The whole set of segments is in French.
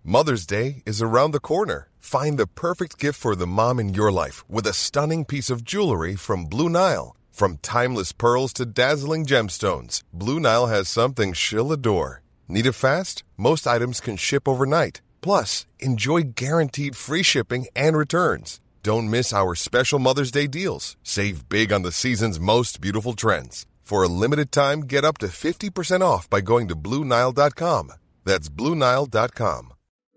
Mother's Day is around the corner. Find the perfect gift for the mom in your life with a stunning piece of jewelry from Blue Nile. From timeless pearls to dazzling gemstones, Blue Nile has something she'll adore. Need it fast? Most items can ship overnight. Plus, enjoy guaranteed free shipping and returns. Don't miss our special Mother's Day deals. Save big on the season's most beautiful trends. For a limited time, get up to 50% off by going to BlueNile.com. That's BlueNile.com.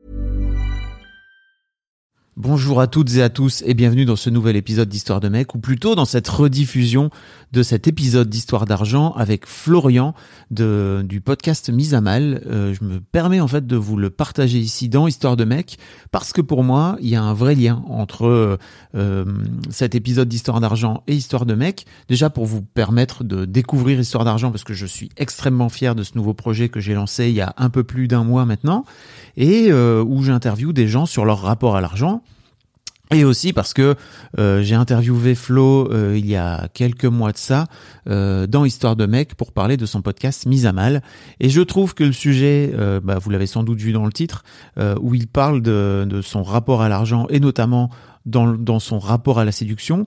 Bonjour à toutes et à tous et bienvenue dans ce nouvel épisode d'Histoire de mec, ou plutôt dans cette rediffusion de cet épisode d'Histoire d'argent avec Florian du podcast Mise à Mal. Je me permets en fait de vous le partager ici dans Histoire de mec parce que pour moi, il y a un vrai lien entre cet épisode d'Histoire d'argent et Histoire de mec. Déjà pour vous permettre de découvrir Histoire d'argent parce que je suis extrêmement fier de ce nouveau projet que j'ai lancé il y a un peu plus d'un mois maintenant et où j'interviewe des gens sur leur rapport à l'argent. Et aussi parce que j'ai interviewé Flo il y a quelques mois de ça dans Histoire de mec pour parler de son podcast Mise à Mal. Et je trouve que le sujet, vous l'avez sans doute vu dans le titre, où il parle de son rapport à l'argent et notamment dans son rapport à la séduction,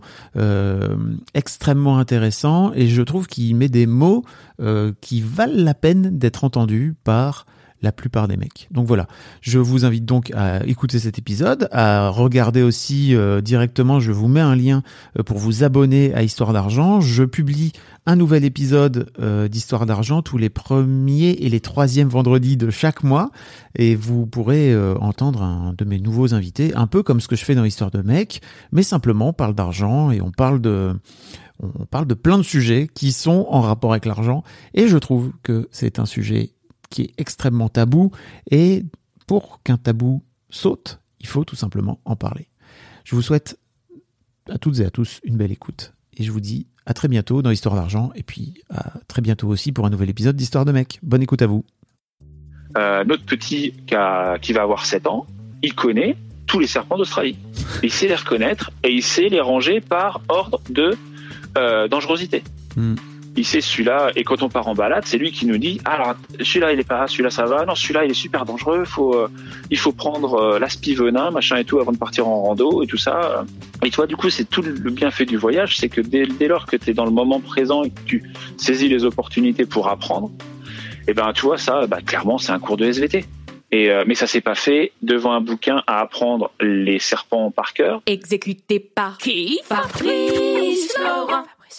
extrêmement intéressant. Et je trouve qu'il met des mots qui valent la peine d'être entendus par la plupart des mecs. Donc voilà, je vous invite donc à écouter cet épisode, à regarder aussi directement, je vous mets un lien pour vous abonner à Histoire d'argent. Je publie un nouvel épisode d'Histoire d'argent tous les premiers et les troisièmes vendredis de chaque mois et vous pourrez entendre un de mes nouveaux invités, un peu comme ce que je fais dans Histoire de mec, mais simplement on parle d'argent et on parle de plein de sujets qui sont en rapport avec l'argent et je trouve que c'est un sujet qui est extrêmement tabou et pour qu'un tabou saute, il faut tout simplement en parler. Je vous souhaite à toutes et à tous une belle écoute et je vous dis à très bientôt dans Histoire d'argent et puis à très bientôt aussi pour un nouvel épisode d'Histoire de mec. Bonne écoute à vous. Notre petit qui va avoir 7 ans, il connaît tous les serpents d'Australie. Il sait les reconnaître et il sait les ranger par ordre de dangerosité. Il sait celui-là, et quand on part en balade, c'est lui qui nous dit alors celui-là il est pas, celui-là ça va, non celui-là il est super dangereux, il faut prendre l'aspi-venin machin et tout avant de partir en rando et tout ça. Et toi du coup c'est tout le bienfait du voyage, c'est que dès lors que tu es dans le moment présent et que tu saisis les opportunités pour apprendre, et ben tu vois ça, clairement c'est un cours de SVT. Mais ça s'est pas fait devant un bouquin à apprendre les serpents par cœur. Exécuté par qui? Fabrice Florent.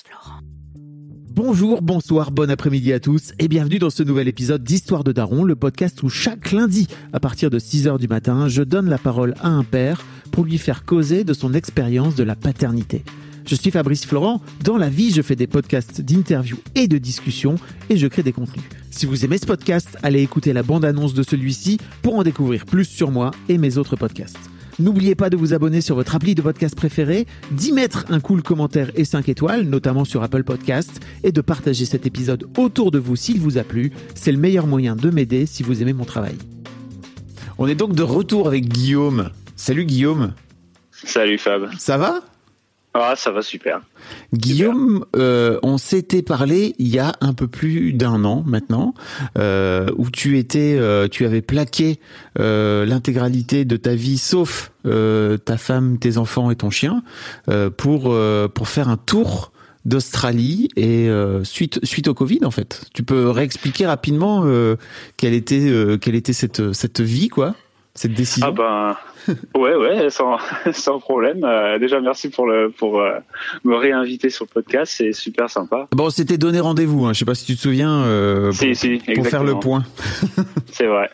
Bonjour, bonsoir, bon après-midi à tous et bienvenue dans ce nouvel épisode d'Histoire de Daron, le podcast où chaque lundi, à partir de 6h du matin, je donne la parole à un père pour lui faire causer de son expérience de la paternité. Je suis Fabrice Florent, dans la vie je fais des podcasts d'interviews et de discussions et je crée des contenus. Si vous aimez ce podcast, allez écouter la bande-annonce de celui-ci pour en découvrir plus sur moi et mes autres podcasts. N'oubliez pas de vous abonner sur votre appli de podcast préféré, d'y mettre un cool commentaire et 5 étoiles, notamment sur Apple Podcasts, et de partager cet épisode autour de vous s'il vous a plu. C'est le meilleur moyen de m'aider si vous aimez mon travail. On est donc de retour avec Guillaume. Salut Guillaume. Salut Fab. Ça va ? Ah, ça va super. Guillaume, on s'était parlé il y a un peu plus d'un an maintenant, où tu avais plaqué l'intégralité de ta vie, sauf ta femme, tes enfants et ton chien, pour faire un tour d'Australie et suite au Covid en fait. Tu peux réexpliquer rapidement quelle était cette vie quoi, cette décision. Ah ben. Ouais, sans problème. Déjà, merci pour me réinviter sur le podcast, c'est super sympa. Bon, on s'était donné rendez-vous, hein. Je sais pas si tu te souviens, pour faire le point. C'est vrai.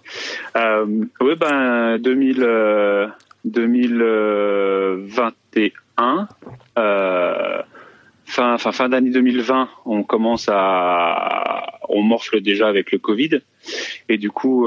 2021, fin d'année 2020, on morfle déjà avec le Covid. Et du coup,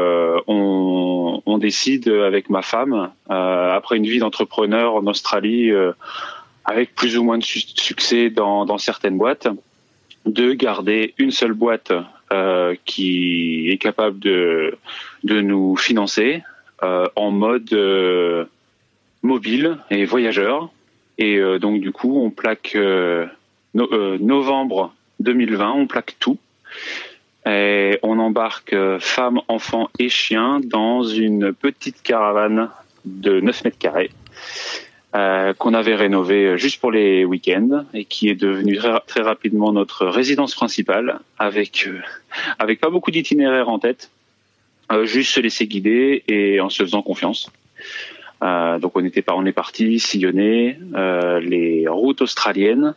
on décide avec ma femme, après une vie d'entrepreneur en Australie, avec plus ou moins de succès dans certaines boîtes, de garder une seule boîte qui est capable de nous financer en mode mobile et voyageur. Et donc du coup, on plaque novembre 2020, on plaque tout. Et on embarque femmes, enfants et chiens dans une petite caravane de 9 mètres carrés qu'on avait rénovée juste pour les week-ends et qui est devenue très rapidement notre résidence principale avec pas beaucoup d'itinéraires en tête, juste se laisser guider et en se faisant confiance. Donc on est parti sillonner les routes australiennes.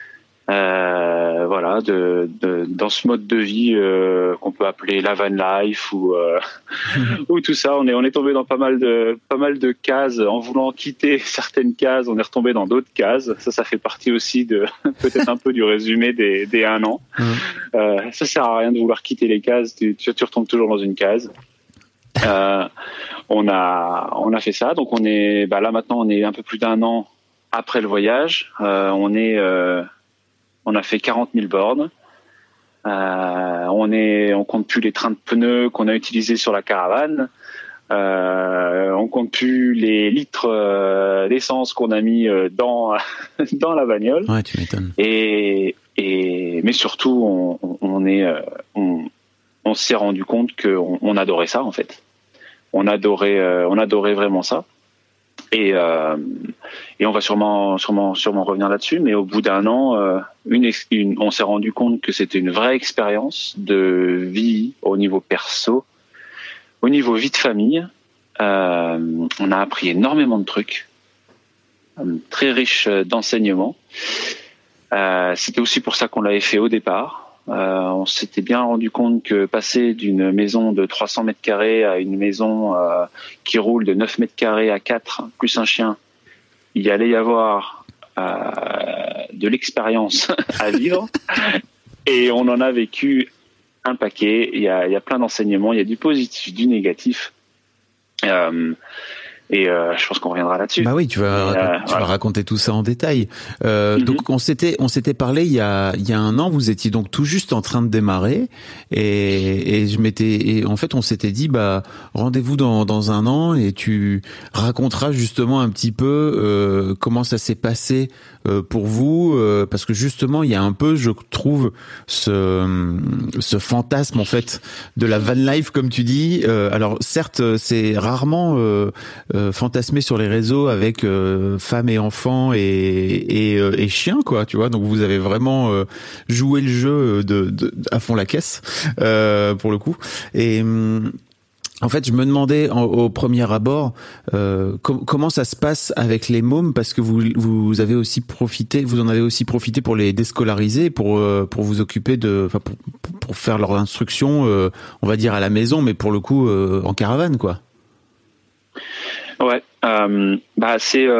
Voilà, dans ce mode de vie qu'on peut appeler la van life ou tout ça. On est tombé dans pas mal de cases. En voulant quitter certaines cases, on est retombé dans d'autres cases. Ça fait partie aussi de peut-être un peu du résumé des 1 an. Ça sert à rien de vouloir quitter les cases. Tu retombes toujours dans une case. On a fait ça. Donc là maintenant, on est un peu plus d'1 an après le voyage. On a fait 40 000 bornes. On compte plus les trains de pneus qu'on a utilisés sur la caravane. On compte plus les litres d'essence qu'on a mis dans la bagnole. Ouais, tu m'étonnes. Mais surtout, on s'est rendu compte qu'on adorait ça en fait. On adorait vraiment ça. Et on va sûrement revenir là-dessus, mais au bout d'1 an, on s'est rendu compte que c'était une vraie expérience de vie au niveau perso, au niveau vie de famille. On a appris énormément de trucs, très riche d'enseignements. C'était aussi pour ça qu'on l'avait fait au départ. On s'était bien rendu compte que passer d'une maison de 300 mètres carrés à une maison qui roule de 9 mètres carrés à 4, plus un chien, il allait y avoir de l'expérience à vivre. Et on en a vécu un paquet. Il y a plein d'enseignements, il y a du positif, du négatif. Je pense qu'on reviendra là-dessus. Bah oui, tu vas raconter tout ça en détail. Donc on s'était parlé il y a 1 an. Vous étiez donc tout juste en train de démarrer et en fait on s'était dit rendez-vous dans 1 an et tu raconteras justement un petit peu comment ça s'est passé pour vous, parce que justement il y a un peu, je trouve, ce fantasme en fait de la van life comme tu dis. Alors certes c'est rarement fantasmé sur les réseaux avec femmes et enfants et chiens quoi, tu vois. Donc vous avez vraiment joué le jeu de à fond la caisse pour le coup. Et en fait, je me demandais au premier abord comment ça se passe avec les mômes, parce que vous en avez aussi profité pour les déscolariser, pour vous occuper pour faire leur instruction, on va dire à la maison, mais pour le coup en caravane quoi. Ouais, c'est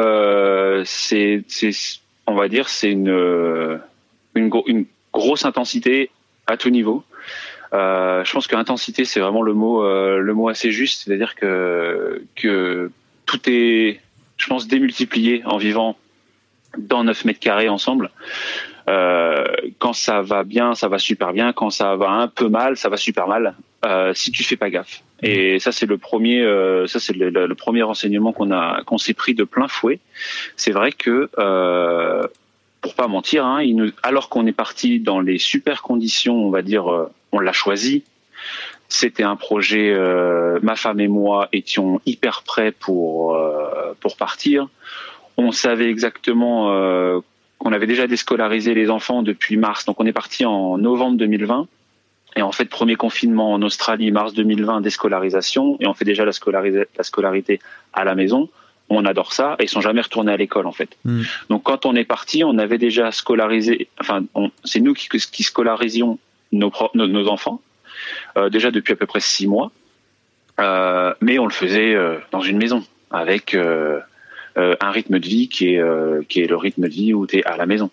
on va dire c'est une grosse intensité à tout niveau. Je pense que intensité c'est vraiment le mot assez juste, c'est-à-dire que tout est, je pense, démultiplié en vivant dans 9 mètres carrés ensemble. Quand ça va bien, ça va super bien. Quand ça va un peu mal, ça va super mal. Si tu fais pas gaffe. Et ça c'est le premier renseignement qu'on s'est pris de plein fouet. C'est vrai que pour pas mentir, alors qu'on est parti dans les super conditions, on va dire, on l'a choisi. C'était un projet, ma femme et moi étions hyper prêts pour partir. On savait exactement qu'on avait déjà déscolarisé les enfants depuis mars. Donc on est parti en novembre 2020. Et en fait, premier confinement en Australie, mars 2020, déscolarisation. Et on fait déjà la scolarité à la maison. On adore ça. Et ils sont jamais retournés à l'école, en fait. Donc quand on est parti, on avait déjà scolarisé, c'est nous qui scolarisions nos enfants, déjà depuis à peu près 6 mois. Mais on le faisait dans une maison, avec un rythme de vie qui est le rythme de vie où tu es à la maison.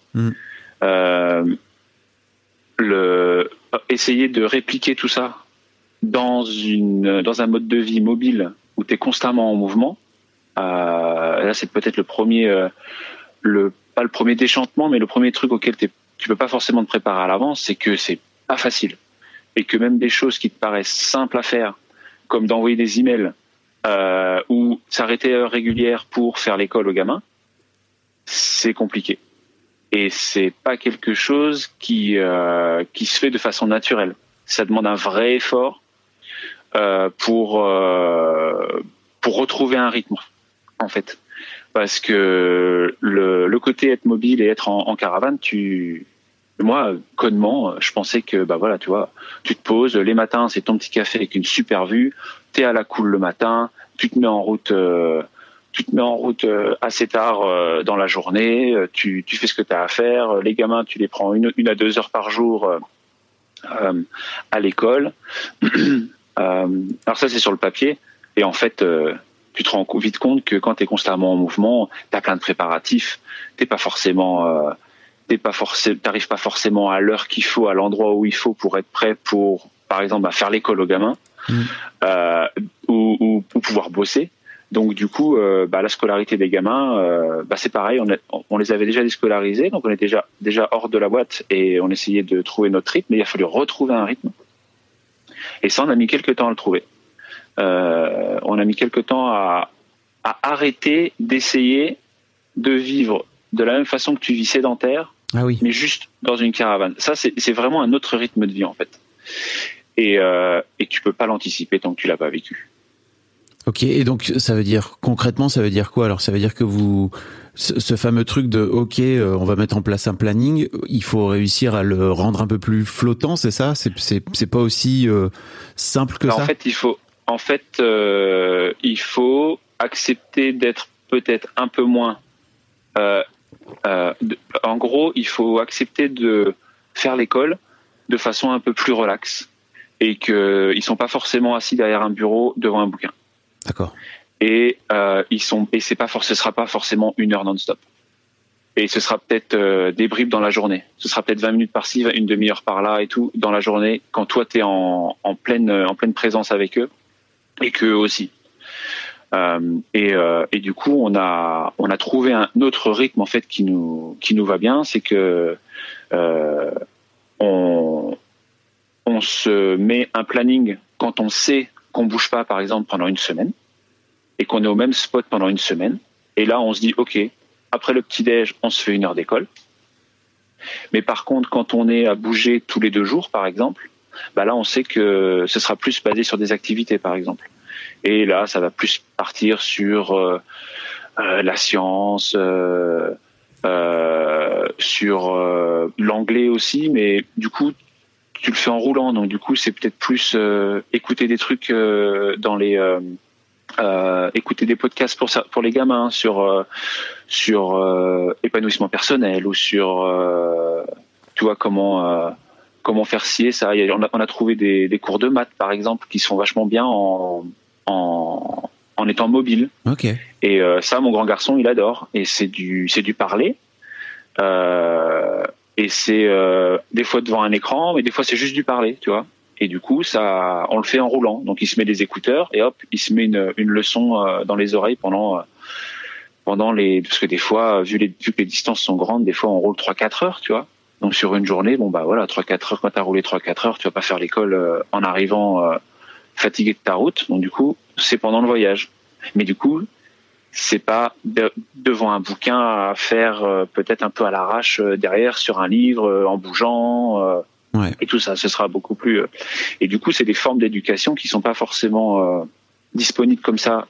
Essayer de répliquer tout ça dans un mode de vie mobile où tu es constamment en mouvement, là c'est peut-être le premier pas le premier déchantement, mais le premier truc auquel tu peux pas forcément te préparer à l'avance, c'est que c'est pas facile et que même des choses qui te paraissent simples à faire, comme d'envoyer des emails ou s'arrêter à heure régulière pour faire l'école aux gamins, c'est compliqué. Et c'est pas quelque chose qui se fait de façon naturelle. Ça demande un vrai effort pour retrouver un rythme, en fait. Parce que le côté être mobile et être en caravane, moi, connement, je pensais que, bah voilà, tu vois, tu te poses, les matins, c'est ton petit café avec une super vue, t'es à la cool le matin, tu te mets en route assez tard dans la journée, tu fais ce que t'as à faire, les gamins, tu les prends 1 à 2 heures par jour à l'école. Alors ça, c'est sur le papier, et en fait, tu te rends vite compte que quand t'es constamment en mouvement, t'as plein de préparatifs, t'arrives pas forcément à l'heure qu'il faut, à l'endroit où il faut pour être prêt pour, par exemple, faire l'école aux gamins, ou pouvoir bosser. Donc du coup, la scolarité des gamins, c'est pareil, on les avait déjà déscolarisés, donc on était déjà hors de la boîte et on essayait de trouver notre rythme, mais il a fallu retrouver un rythme. Et ça, on a mis quelques temps à le trouver. On a mis quelques temps à arrêter d'essayer de vivre de la même façon que tu vis sédentaire, mais juste dans une caravane. Ça, c'est vraiment un autre rythme de vie, en fait. Et tu peux pas l'anticiper tant que tu l'as pas vécu. Ok, et donc concrètement, ça veut dire quoi? Alors ça veut dire que ce fameux truc de on va mettre en place un planning, il faut réussir à le rendre un peu plus flottant, c'est ça? C'est pas aussi simple que ça? Il faut accepter d'être peut-être un peu moins. En gros, il faut accepter de faire l'école de façon un peu plus relaxe et qu'ils sont pas forcément assis derrière un bureau devant un bouquin. D'accord. Et ce sera pas forcément 1 heure non-stop. Et ce sera peut-être des bribes dans la journée. Ce sera peut-être 20 minutes par-ci, une demi-heure par-là et tout dans la journée quand toi t'es en pleine présence avec eux et qu'eux aussi. Et du coup, on a trouvé un autre rythme en fait qui nous va bien, c'est que on se met un planning quand on sait qu'on bouge pas, par exemple, pendant une semaine, et qu'on est au même spot pendant une semaine. Et là, on se dit, OK, après le petit-déj, on se fait 1 heure d'école. Mais par contre, quand on est à bouger tous les 2 jours, par exemple, là, on sait que ce sera plus basé sur des activités, par exemple. Et là, ça va plus partir sur la science, sur l'anglais aussi, mais du coup, tu le fais en roulant, donc du coup c'est peut-être plus écouter des trucs écouter des podcasts pour les gamins sur épanouissement personnel ou sur tu vois comment faire ci et ça. On a trouvé des cours de maths par exemple qui sont vachement bien en étant mobile. Ok. Et ça, mon grand garçon, il adore. Et c'est du parler. Et c'est des fois devant un écran, mais des fois c'est juste du parler, tu vois. Et du coup, ça, on le fait en roulant. Donc il se met des écouteurs et hop, il se met une leçon dans les oreilles pendant parce que des fois, vu que les distances sont grandes, des fois on roule 3-4 heures, tu vois. Donc sur une journée, 3-4 heures, quand t'as roulé 3-4 heures, tu vas pas faire l'école en arrivant fatigué de ta route. Donc du coup, c'est pendant le voyage. Mais du coup, c'est pas devant un bouquin à faire peut-être un peu à l'arrache derrière sur un livre en bougeant et tout ça. Ce sera beaucoup plus. Et du coup, c'est des formes d'éducation qui sont pas forcément disponibles comme ça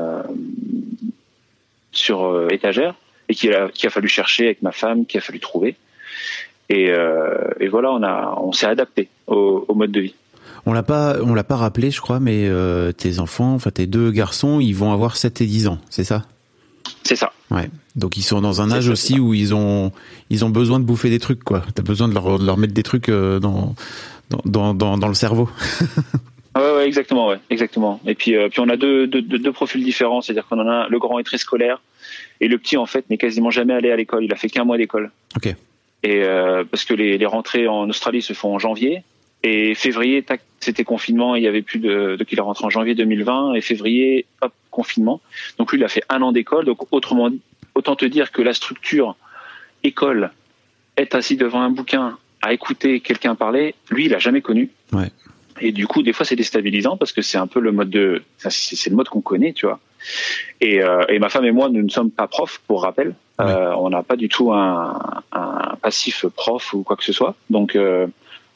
sur étagère et qu'il a fallu chercher avec ma femme, qu'il a fallu trouver. Et voilà, on s'est adapté au mode de vie. On l'a pas rappelé, je crois, mais tes enfants, enfin tes 2 garçons, ils vont avoir 7 et 10 ans, c'est ça? C'est ça. Ouais. Donc ils sont dans un âge aussi où ils ont besoin de bouffer des trucs, quoi. T'as besoin de leur mettre des trucs dans le cerveau. Ouais, exactement. Et puis on a deux profils différents, c'est-à-dire qu'on en a le grand est très scolaire et le petit en fait n'est quasiment jamais allé à l'école. Il a fait qu'1 mois d'école. Ok. Et parce que les rentrées en Australie se font en janvier. Et février, c'était confinement, il y avait plus donc il est rentré en janvier 2020, et février, hop, confinement. Donc lui, il a fait 1 an d'école, donc autrement dit, autant te dire que la structure école, être assis devant un bouquin, à écouter quelqu'un parler, lui, il a jamais connu. Ouais. Et du coup, des fois, c'est déstabilisant, parce que c'est un peu le mode c'est le mode qu'on connaît, tu vois. Et ma femme et moi, nous ne sommes pas profs, pour rappel. Ouais. On n'a pas du tout un passif prof ou quoi que ce soit. Donc,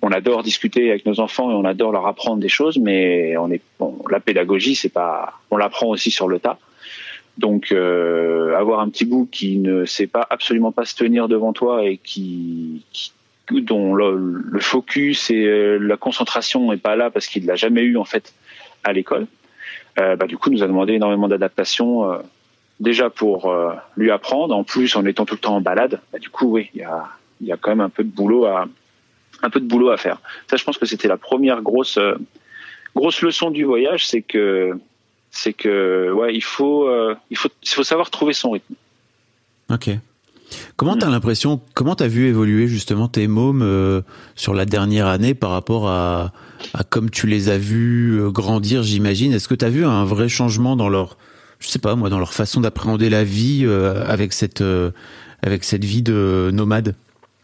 on adore discuter avec nos enfants et on adore leur apprendre des choses, mais la pédagogie, on l'apprend aussi sur le tas. Donc, avoir un petit bout qui ne sait absolument pas se tenir devant toi et dont le focus et la concentration n'est pas là parce qu'il l'a jamais eu en fait à l'école, du coup, nous a demandé énormément d'adaptation. Déjà pour lui apprendre, en plus en étant tout le temps en balade, du coup, oui, il y a quand même un peu de boulot à faire. Ça, je pense que c'était la première grosse leçon du voyage, c'est que ouais, il faut savoir trouver son rythme. Ok. Comment t'as vu évoluer justement tes mômes sur la dernière année par rapport à comme tu les as vus grandir, j'imagine. Est-ce que t'as vu un vrai changement dans leur façon d'appréhender la vie avec cette vie de nomade?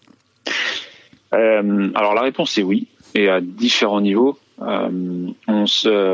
Alors la réponse est oui, et à différents niveaux. On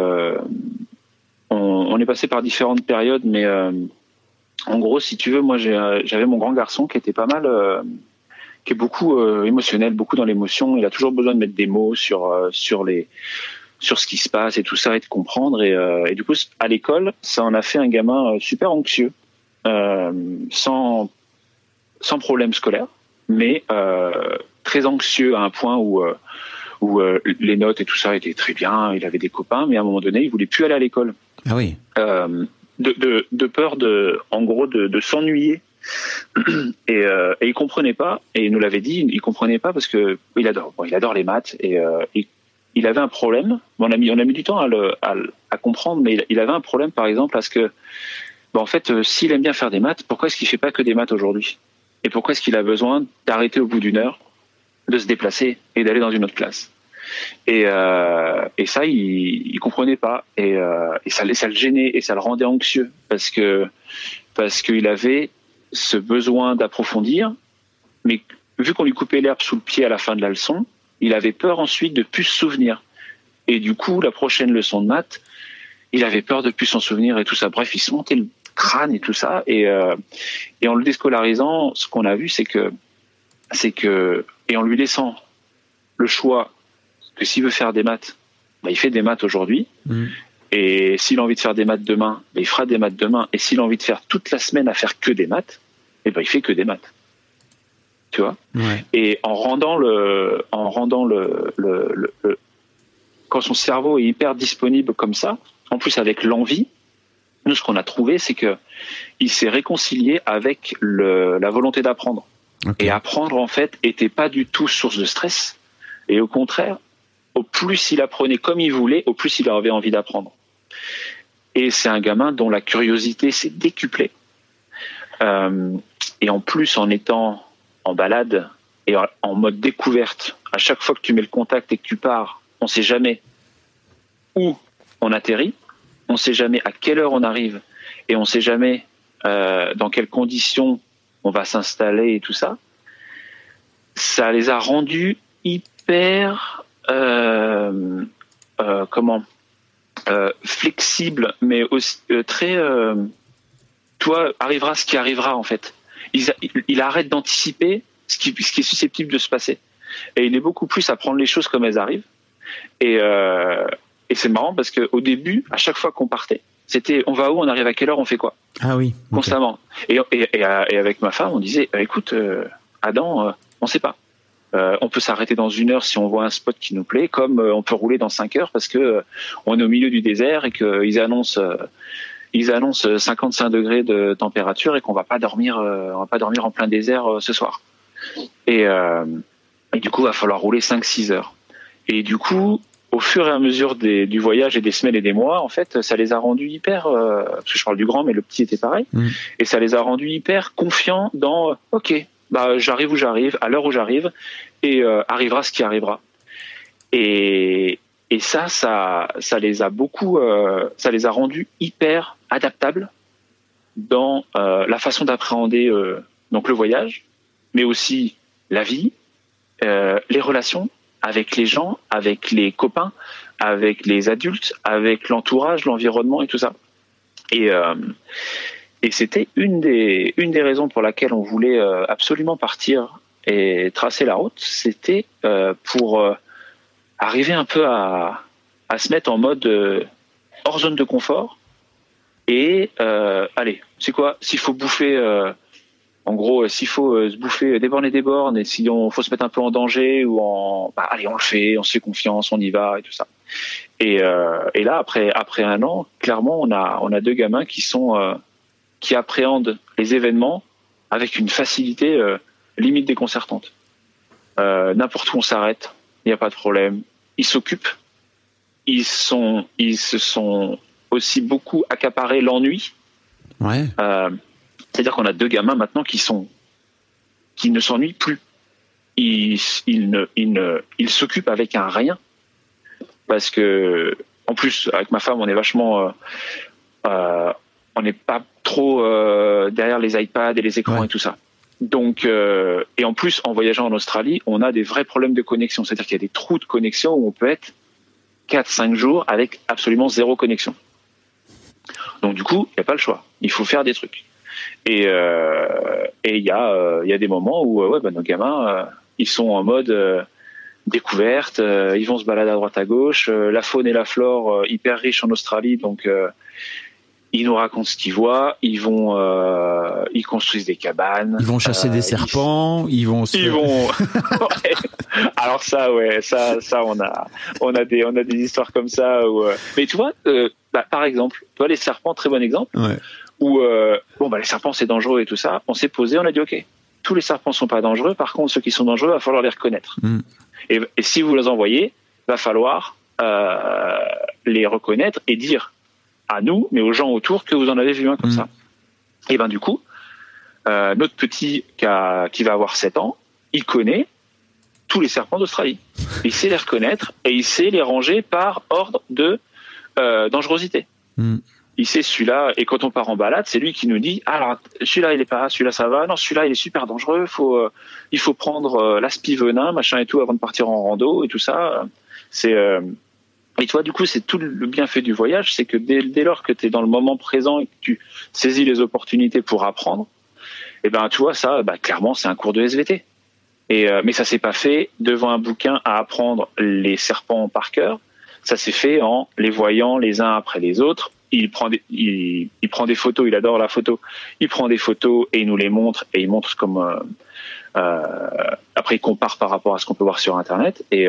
est passé par différentes périodes, mais en gros, si tu veux, moi j'avais mon grand garçon qui était pas mal, qui est beaucoup émotionnel, beaucoup dans l'émotion. Il a toujours besoin de mettre des mots sur ce qui se passe et tout ça, et de comprendre. Et du coup, à l'école, ça en a fait un gamin super anxieux, sans problème scolaire, mais très anxieux à un point où les notes et tout ça étaient très bien. Il avait des copains, mais à un moment donné, il voulait plus aller à l'école. Ah oui. De peur en gros de s'ennuyer. Et il comprenait pas, et il nous l'avait dit, il comprenait pas parce que il adore les maths, et il avait un problème. On a mis du temps à comprendre, mais il avait un problème, par exemple, parce que en fait, s'il aime bien faire des maths, pourquoi est-ce qu'il fait pas que des maths aujourd'hui? Et pourquoi est-ce qu'il a besoin d'arrêter au bout d'une heure, de se déplacer et d'aller dans une autre classe? Et ça, il comprenait pas, et ça le gênait et ça le rendait anxieux parce qu'il avait ce besoin d'approfondir, mais vu qu'on lui coupait l'herbe sous le pied à la fin de la leçon, il avait peur ensuite de plus se souvenir. Et du coup, la prochaine leçon de maths, il avait peur de plus s'en souvenir et tout ça. Bref, il se montait le crâne et tout ça. Et en le déscolarisant, ce qu'on a vu, c'est que, et en lui laissant le choix que s'il veut faire des maths, il fait des maths aujourd'hui. Et s'il a envie de faire des maths demain, il fera des maths demain. Et s'il a envie de faire toute la semaine à faire que des maths, il fait que des maths. Tu vois? Ouais. Et en rendant quand son cerveau est hyper disponible comme ça, en plus avec l'envie, nous, ce qu'on a trouvé, c'est que il s'est réconcilié avec la volonté d'apprendre. Okay. Et apprendre, en fait, était pas du tout source de stress. Et au contraire, au plus il apprenait comme il voulait, au plus il avait envie d'apprendre. Et c'est un gamin dont la curiosité s'est décuplée. Et en plus, en étant en balade et en mode découverte, à chaque fois que tu mets le contact et que tu pars, on ne sait jamais où on atterrit, on ne sait jamais à quelle heure on arrive, et on ne sait jamais dans quelles conditions on va s'installer et tout ça. Ça les a rendus hyper flexibles, mais aussi très toi, arrivera ce qui arrivera, en fait. Il arrête d'anticiper ce qui est susceptible de se passer, et il est beaucoup plus à prendre les choses comme elles arrivent. Et c'est marrant parce que au début, à chaque fois qu'on partait, c'était on va où, on arrive à quelle heure, on fait quoi. Ah oui. Okay. Constamment. Et avec ma femme, on disait écoute, Adam, on sait pas. On peut s'arrêter dans 1 heure si on voit un spot qui nous plaît, comme on peut rouler dans 5 heures parce que on est au milieu du désert et qu'ils annoncent 55 degrés de température et qu'on va pas dormir en plein désert ce soir. Et du coup, il va falloir rouler 5-6 heures. Et du coup, au fur et à mesure du voyage et des semaines et des mois, en fait, ça les a rendus hyper, parce que je parle du grand, mais le petit était pareil, et ça les a rendus hyper confiants dans, ok, j'arrive où j'arrive, à l'heure où j'arrive, et arrivera ce qui arrivera. Et ça les a beaucoup, ça les a rendus hyper adaptables dans la façon d'appréhender donc le voyage, mais aussi la vie, les relations avec les gens, avec les copains, avec les adultes, avec l'entourage, l'environnement et tout ça. Et c'était une des raisons pour laquelle on voulait absolument partir et tracer la route. C'était pour arriver un peu à se mettre en mode hors zone de confort et allez, c'est quoi, s'il faut bouffer en gros, s'il faut se bouffer des bornes et si on faut se mettre un peu en danger ou allez, on le fait, on se fait confiance, on y va et tout ça. Et là, après un an, clairement, on a 2 gamins qui appréhendent les événements avec une facilité limite déconcertante. N'importe où on s'arrête, il n'y a pas de problème. Ils s'occupent. Ils se sont aussi beaucoup accaparés l'ennui. Ouais. C'est-à-dire qu'on a 2 gamins maintenant qui ne s'ennuient plus. Ils s'occupent avec un rien. Parce que, en plus, avec ma femme, on est vachement, on n'est pas trop derrière les iPads et les écrans et tout ça. Donc, et en plus, en voyageant en Australie, on a des vrais problèmes de connexion. C'est-à-dire qu'il y a des trous de connexion où on peut être 4-5 jours avec absolument 0 connexion. Donc, du coup, il n'y a pas le choix. Il faut faire des trucs. Et il y a des moments où nos gamins, ils sont en mode découverte, ils vont se balader à droite à gauche, la faune et la flore hyper riche en Australie, donc ils nous racontent ce qu'ils voient, ils construisent des cabanes, ils vont chasser des serpents, ils vont ouais. Alors ça on a des histoires comme ça où mais tu vois par exemple, tu vois les serpents, très bon exemple. Ouais. Où les serpents c'est dangereux et tout ça, on s'est posé, on a dit ok, tous les serpents sont pas dangereux, par contre ceux qui sont dangereux, va falloir les reconnaître. Et si vous les envoyez, va falloir les reconnaître et dire à nous, mais aux gens autour, que vous en avez vu un comme ça. Et ben du coup, notre petit qui va avoir 7 ans, il connaît tous les serpents d'Australie. Il sait les reconnaître et il sait les ranger par ordre de dangerosité. Il sait celui-là, et quand on part en balade, c'est lui qui nous dit alors celui-là il est pas, celui-là ça va, non celui-là il est super dangereux, il faut prendre l'aspi-venin machin et tout avant de partir en rando et tout ça. Et toi du coup c'est tout le bienfait du voyage, c'est que dès lors que tu es dans le moment présent et que tu saisis les opportunités pour apprendre, et ben tu vois ça, clairement c'est un cours de SVT. Mais ça s'est pas fait devant un bouquin à apprendre les serpents par cœur, ça s'est fait en les voyant les uns après les autres. Il prend des photos, il adore la photo. Il prend des photos et il nous les montre et il montre comme après il compare par rapport à ce qu'on peut voir sur internet et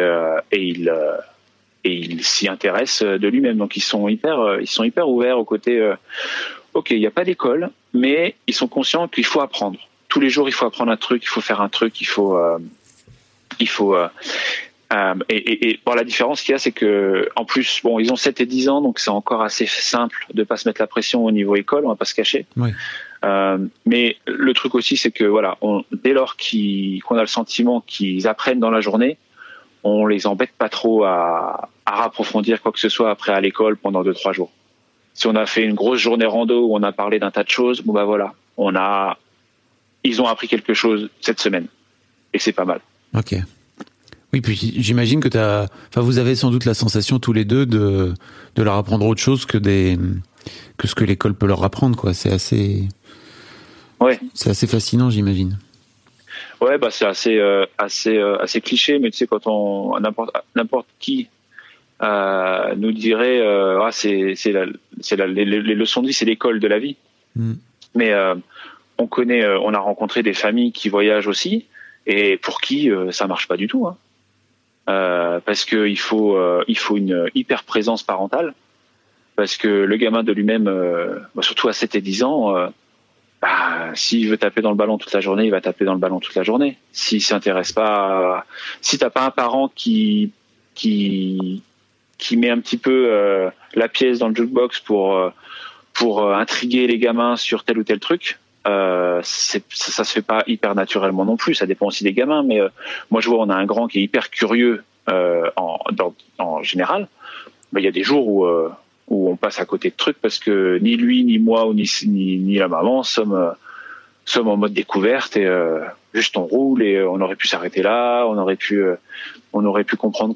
il s'y intéresse de lui-même. Donc ils sont hyper ouverts au côté OK, il n'y a pas d'école, mais ils sont conscients qu'il faut apprendre. Tous les jours, il faut apprendre un truc, il faut faire un truc, il faut la différence qu'il y a, c'est que en plus, ils ont 7 et 10 ans, donc c'est encore assez simple de pas se mettre la pression au niveau école, on va pas se cacher. Oui. Mais le truc aussi, c'est que dès lors qu'on a le sentiment qu'ils apprennent dans la journée, on les embête pas trop à approfondir quoi que ce soit après à l'école pendant 2-3 jours. Si on a fait une grosse journée rando où on a parlé d'un tas de choses, ils ont appris quelque chose cette semaine et c'est pas mal. Ok. Oui, puis j'imagine que vous avez sans doute la sensation tous les deux de leur apprendre autre chose que ce que l'école peut leur apprendre, quoi. C'est assez fascinant, j'imagine. Ouais, c'est assez cliché, mais tu sais, quand n'importe qui nous dirait les leçons de vie, c'est l'école de la vie. Mais on a rencontré des familles qui voyagent aussi et pour qui ça marche pas du tout, hein. Parce que il faut une hyper présence parentale, parce que le gamin de lui-même, surtout à 7 et 10 ans, s'il veut taper dans le ballon toute la journée, il va taper dans le ballon toute la journée. S'il s'intéresse pas, si t'as pas un parent qui met un petit peu la pièce dans le jukebox pour intriguer les gamins sur tel ou tel truc, ça se fait pas hyper naturellement non plus. Ça dépend aussi des gamins, mais moi je vois, on a un grand qui est hyper curieux en général. Mais il y a des jours où on passe à côté de trucs parce que ni lui, ni moi, ou ni la maman sommes en mode découverte et juste on roule et on aurait pu s'arrêter là, on aurait pu comprendre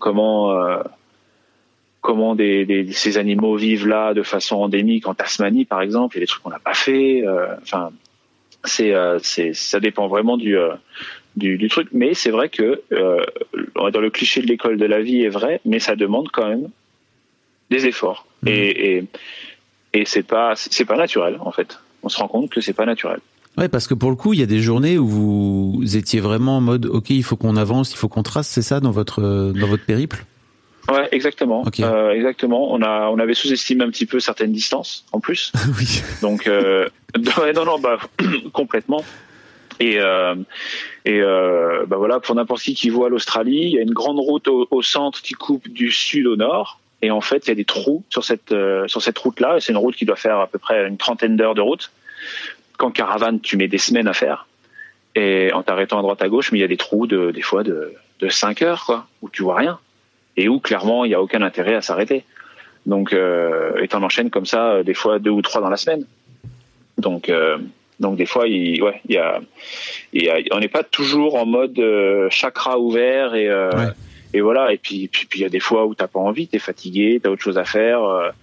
comment ces animaux vivent là de façon endémique en Tasmanie par exemple. Il y a des trucs qu'on n'a pas fait. Ça dépend vraiment du du truc. Mais c'est vrai que dans le cliché de l'école de la vie est vrai, mais ça demande quand même des efforts. Et c'est pas naturel en fait. On se rend compte que c'est pas naturel. Ouais, parce que pour le coup, il y a des journées où vous étiez vraiment en mode, ok, il faut qu'on avance, il faut qu'on trace, c'est ça dans votre périple? Ouais, exactement. Okay. Exactement. On avait sous-estimé un petit peu certaines distances en plus. Oui. Donc non, complètement. Et voilà, pour n'importe qui voit l'Australie, il y a une grande route au centre qui coupe du sud au nord. Et en fait, il y a des trous sur cette route-là. Et c'est une route qui doit faire à peu près une 30aine d'heures de route. Qu'en caravane, tu mets des semaines à faire. Et en t'arrêtant à droite à gauche, mais il y a des trous des fois de 5 heures, quoi, où tu vois rien. Et où, clairement, il n'y a aucun intérêt à s'arrêter. Donc, et t'en enchaînes comme ça, des fois 2 ou 3 dans la semaine. Donc des fois, on n'est pas toujours en mode chakra ouvert et voilà. Et puis il y a des fois où t'as pas envie, t'es fatigué, t'as autre chose à faire.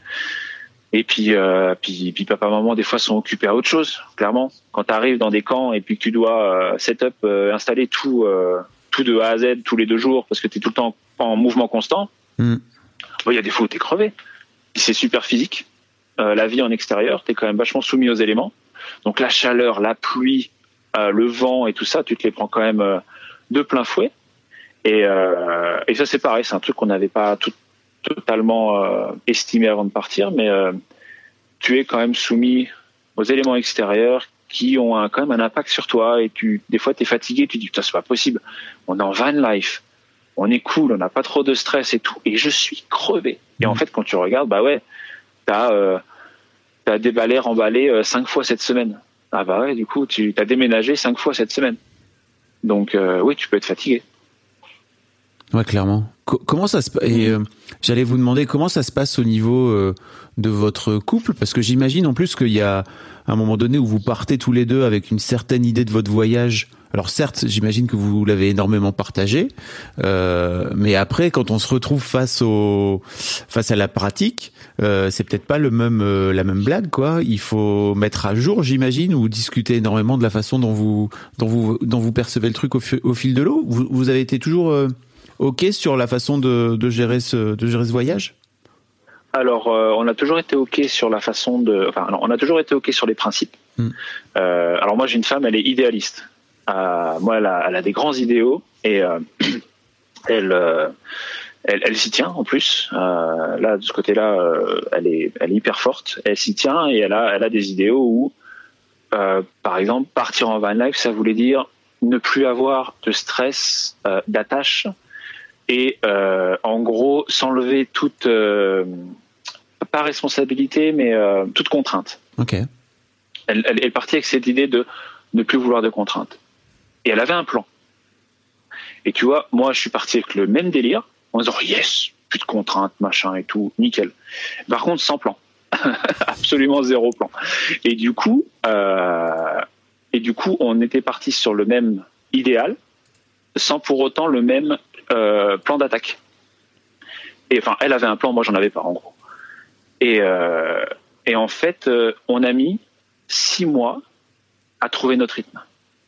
Et puis papa, maman, des fois, sont occupés à autre chose, clairement. Quand t'arrives dans des camps et puis que tu dois installer tout de A à Z tous les 2 jours parce que t'es tout le temps en mouvement constant, il y a des fois où t'es crevé. C'est super physique. La vie en extérieur, t'es quand même vachement soumis aux éléments. Donc la chaleur, la pluie, le vent et tout ça, tu te les prends quand même de plein fouet. Et ça, c'est pareil, c'est un truc qu'on n'avait pas totalement estimé avant de partir, mais tu es quand même soumis aux éléments extérieurs qui ont quand même un impact sur toi. Et des fois, tu es fatigué, tu te dis, putain, c'est pas possible. On est en van life, on est cool, on n'a pas trop de stress et tout. Et je suis crevé. Et en fait, quand tu regardes, bah ouais, t'as déballé, remballé 5 fois cette semaine. Ah bah ouais, du coup, tu as déménagé 5 fois cette semaine. Donc oui, tu peux être fatigué. Ouais, clairement. Comment ça se passe? Et j'allais vous demander comment ça se passe au niveau de votre couple, parce que j'imagine en plus qu'il y a un moment donné où vous partez tous les deux avec une certaine idée de votre voyage. Alors certes, j'imagine que vous l'avez énormément partagé, mais après, quand on se retrouve face à la pratique, c'est peut-être pas la même blague, quoi. Il faut mettre à jour, j'imagine, ou discuter énormément de la façon dont vous percevez le truc au fil de l'eau. Vous avez été toujours ok sur la façon de gérer ce voyage? Alors, on a toujours été ok sur la façon on a toujours été ok sur les principes. Alors moi, j'ai une femme, elle est idéaliste. Moi, elle a des grands idéaux et elle s'y tient en plus. Là, de ce côté-là, elle est hyper forte. Elle s'y tient et elle a des idéaux où, par exemple, partir en van life, ça voulait dire ne plus avoir de stress, d'attache et en gros s'enlever toute pas responsabilité mais toute contrainte. Ok. Elle est partie avec cette idée de ne plus vouloir de contraintes. Et elle avait un plan. Et tu vois, moi, je suis parti avec le même délire, en disant, yes, plus de contraintes, machin et tout, nickel. Par contre, sans plan. Absolument 0 plan. Et du coup, on était parti sur le même idéal, sans pour autant le même plan d'attaque. Et enfin, elle avait un plan, moi, j'en avais pas, en gros. Et en fait, on a mis 6 mois à trouver notre rythme.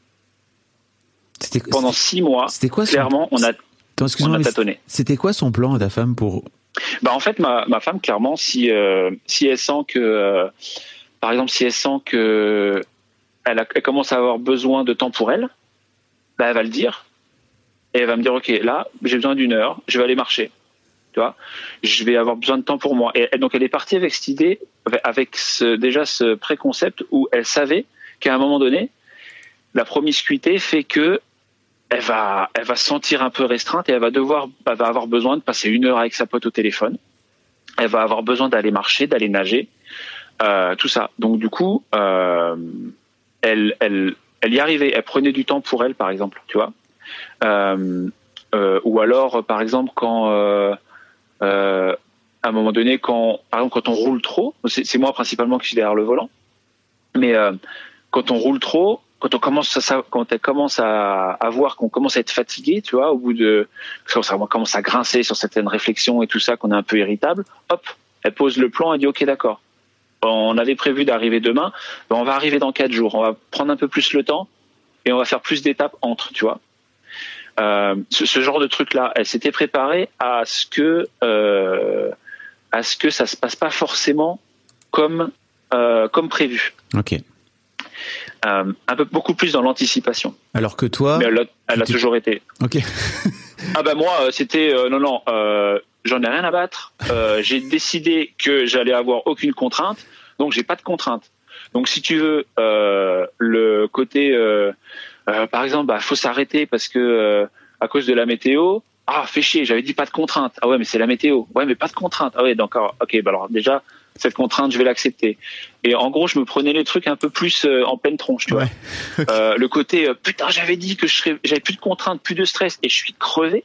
Pendant 6 mois, clairement, on a tâtonné. C'était quoi son plan à ta femme pour... Bah en fait, ma femme, clairement, si elle sent que, par exemple, si elle sent que elle commence à avoir besoin de temps pour elle, bah elle va le dire et elle va me dire, ok, là, j'ai besoin d'1 heure, je vais aller marcher. Tu vois, je vais avoir besoin de temps pour moi. Et donc elle est partie avec cette idée, avec ce préconcept où elle savait qu'à un moment donné, la promiscuité fait que elle va se sentir un peu restreinte et elle va avoir besoin de passer 1 heure avec sa pote au téléphone. Elle va avoir besoin d'aller marcher, d'aller nager, tout ça. Donc du coup, elle y arrivait. Elle prenait du temps pour elle, par exemple, tu vois. Ou alors, par exemple, quand à un moment donné, quand on roule trop, c'est moi principalement qui suis derrière le volant, mais quand on roule trop, quand elle commence à voir qu'on commence à être fatigué, tu vois, au bout de, quand ça commence à grincer sur certaines réflexions et tout ça, qu'on est un peu irritable, hop, elle pose le plan et dit ok, d'accord. On avait prévu d'arriver demain, on va arriver dans 4 jours. On va prendre un peu plus le temps et on va faire plus d'étapes entre, tu vois. Ce genre de truc-là, elle s'était préparée à ce que ça se passe pas forcément comme prévu. Ok. Beaucoup plus dans l'anticipation. Alors que toi, mais elle a toujours été. Ok. Moi, c'était non, j'en ai rien à battre. J'ai décidé que j'allais avoir aucune contrainte, donc j'ai pas de contrainte. Donc si tu veux, le côté, par exemple, faut s'arrêter parce que à cause de la météo. Ah, fais chier, j'avais dit pas de contrainte. Ah ouais, mais c'est la météo. Ouais, mais pas de contrainte. Ah ouais, d'accord. Ok, alors déjà, cette contrainte, je vais l'accepter. Et en gros, je me prenais les trucs un peu plus en pleine tronche, tu vois. Okay. Le côté, putain, j'avais dit que j'avais plus de contraintes, plus de stress, et je suis crevé.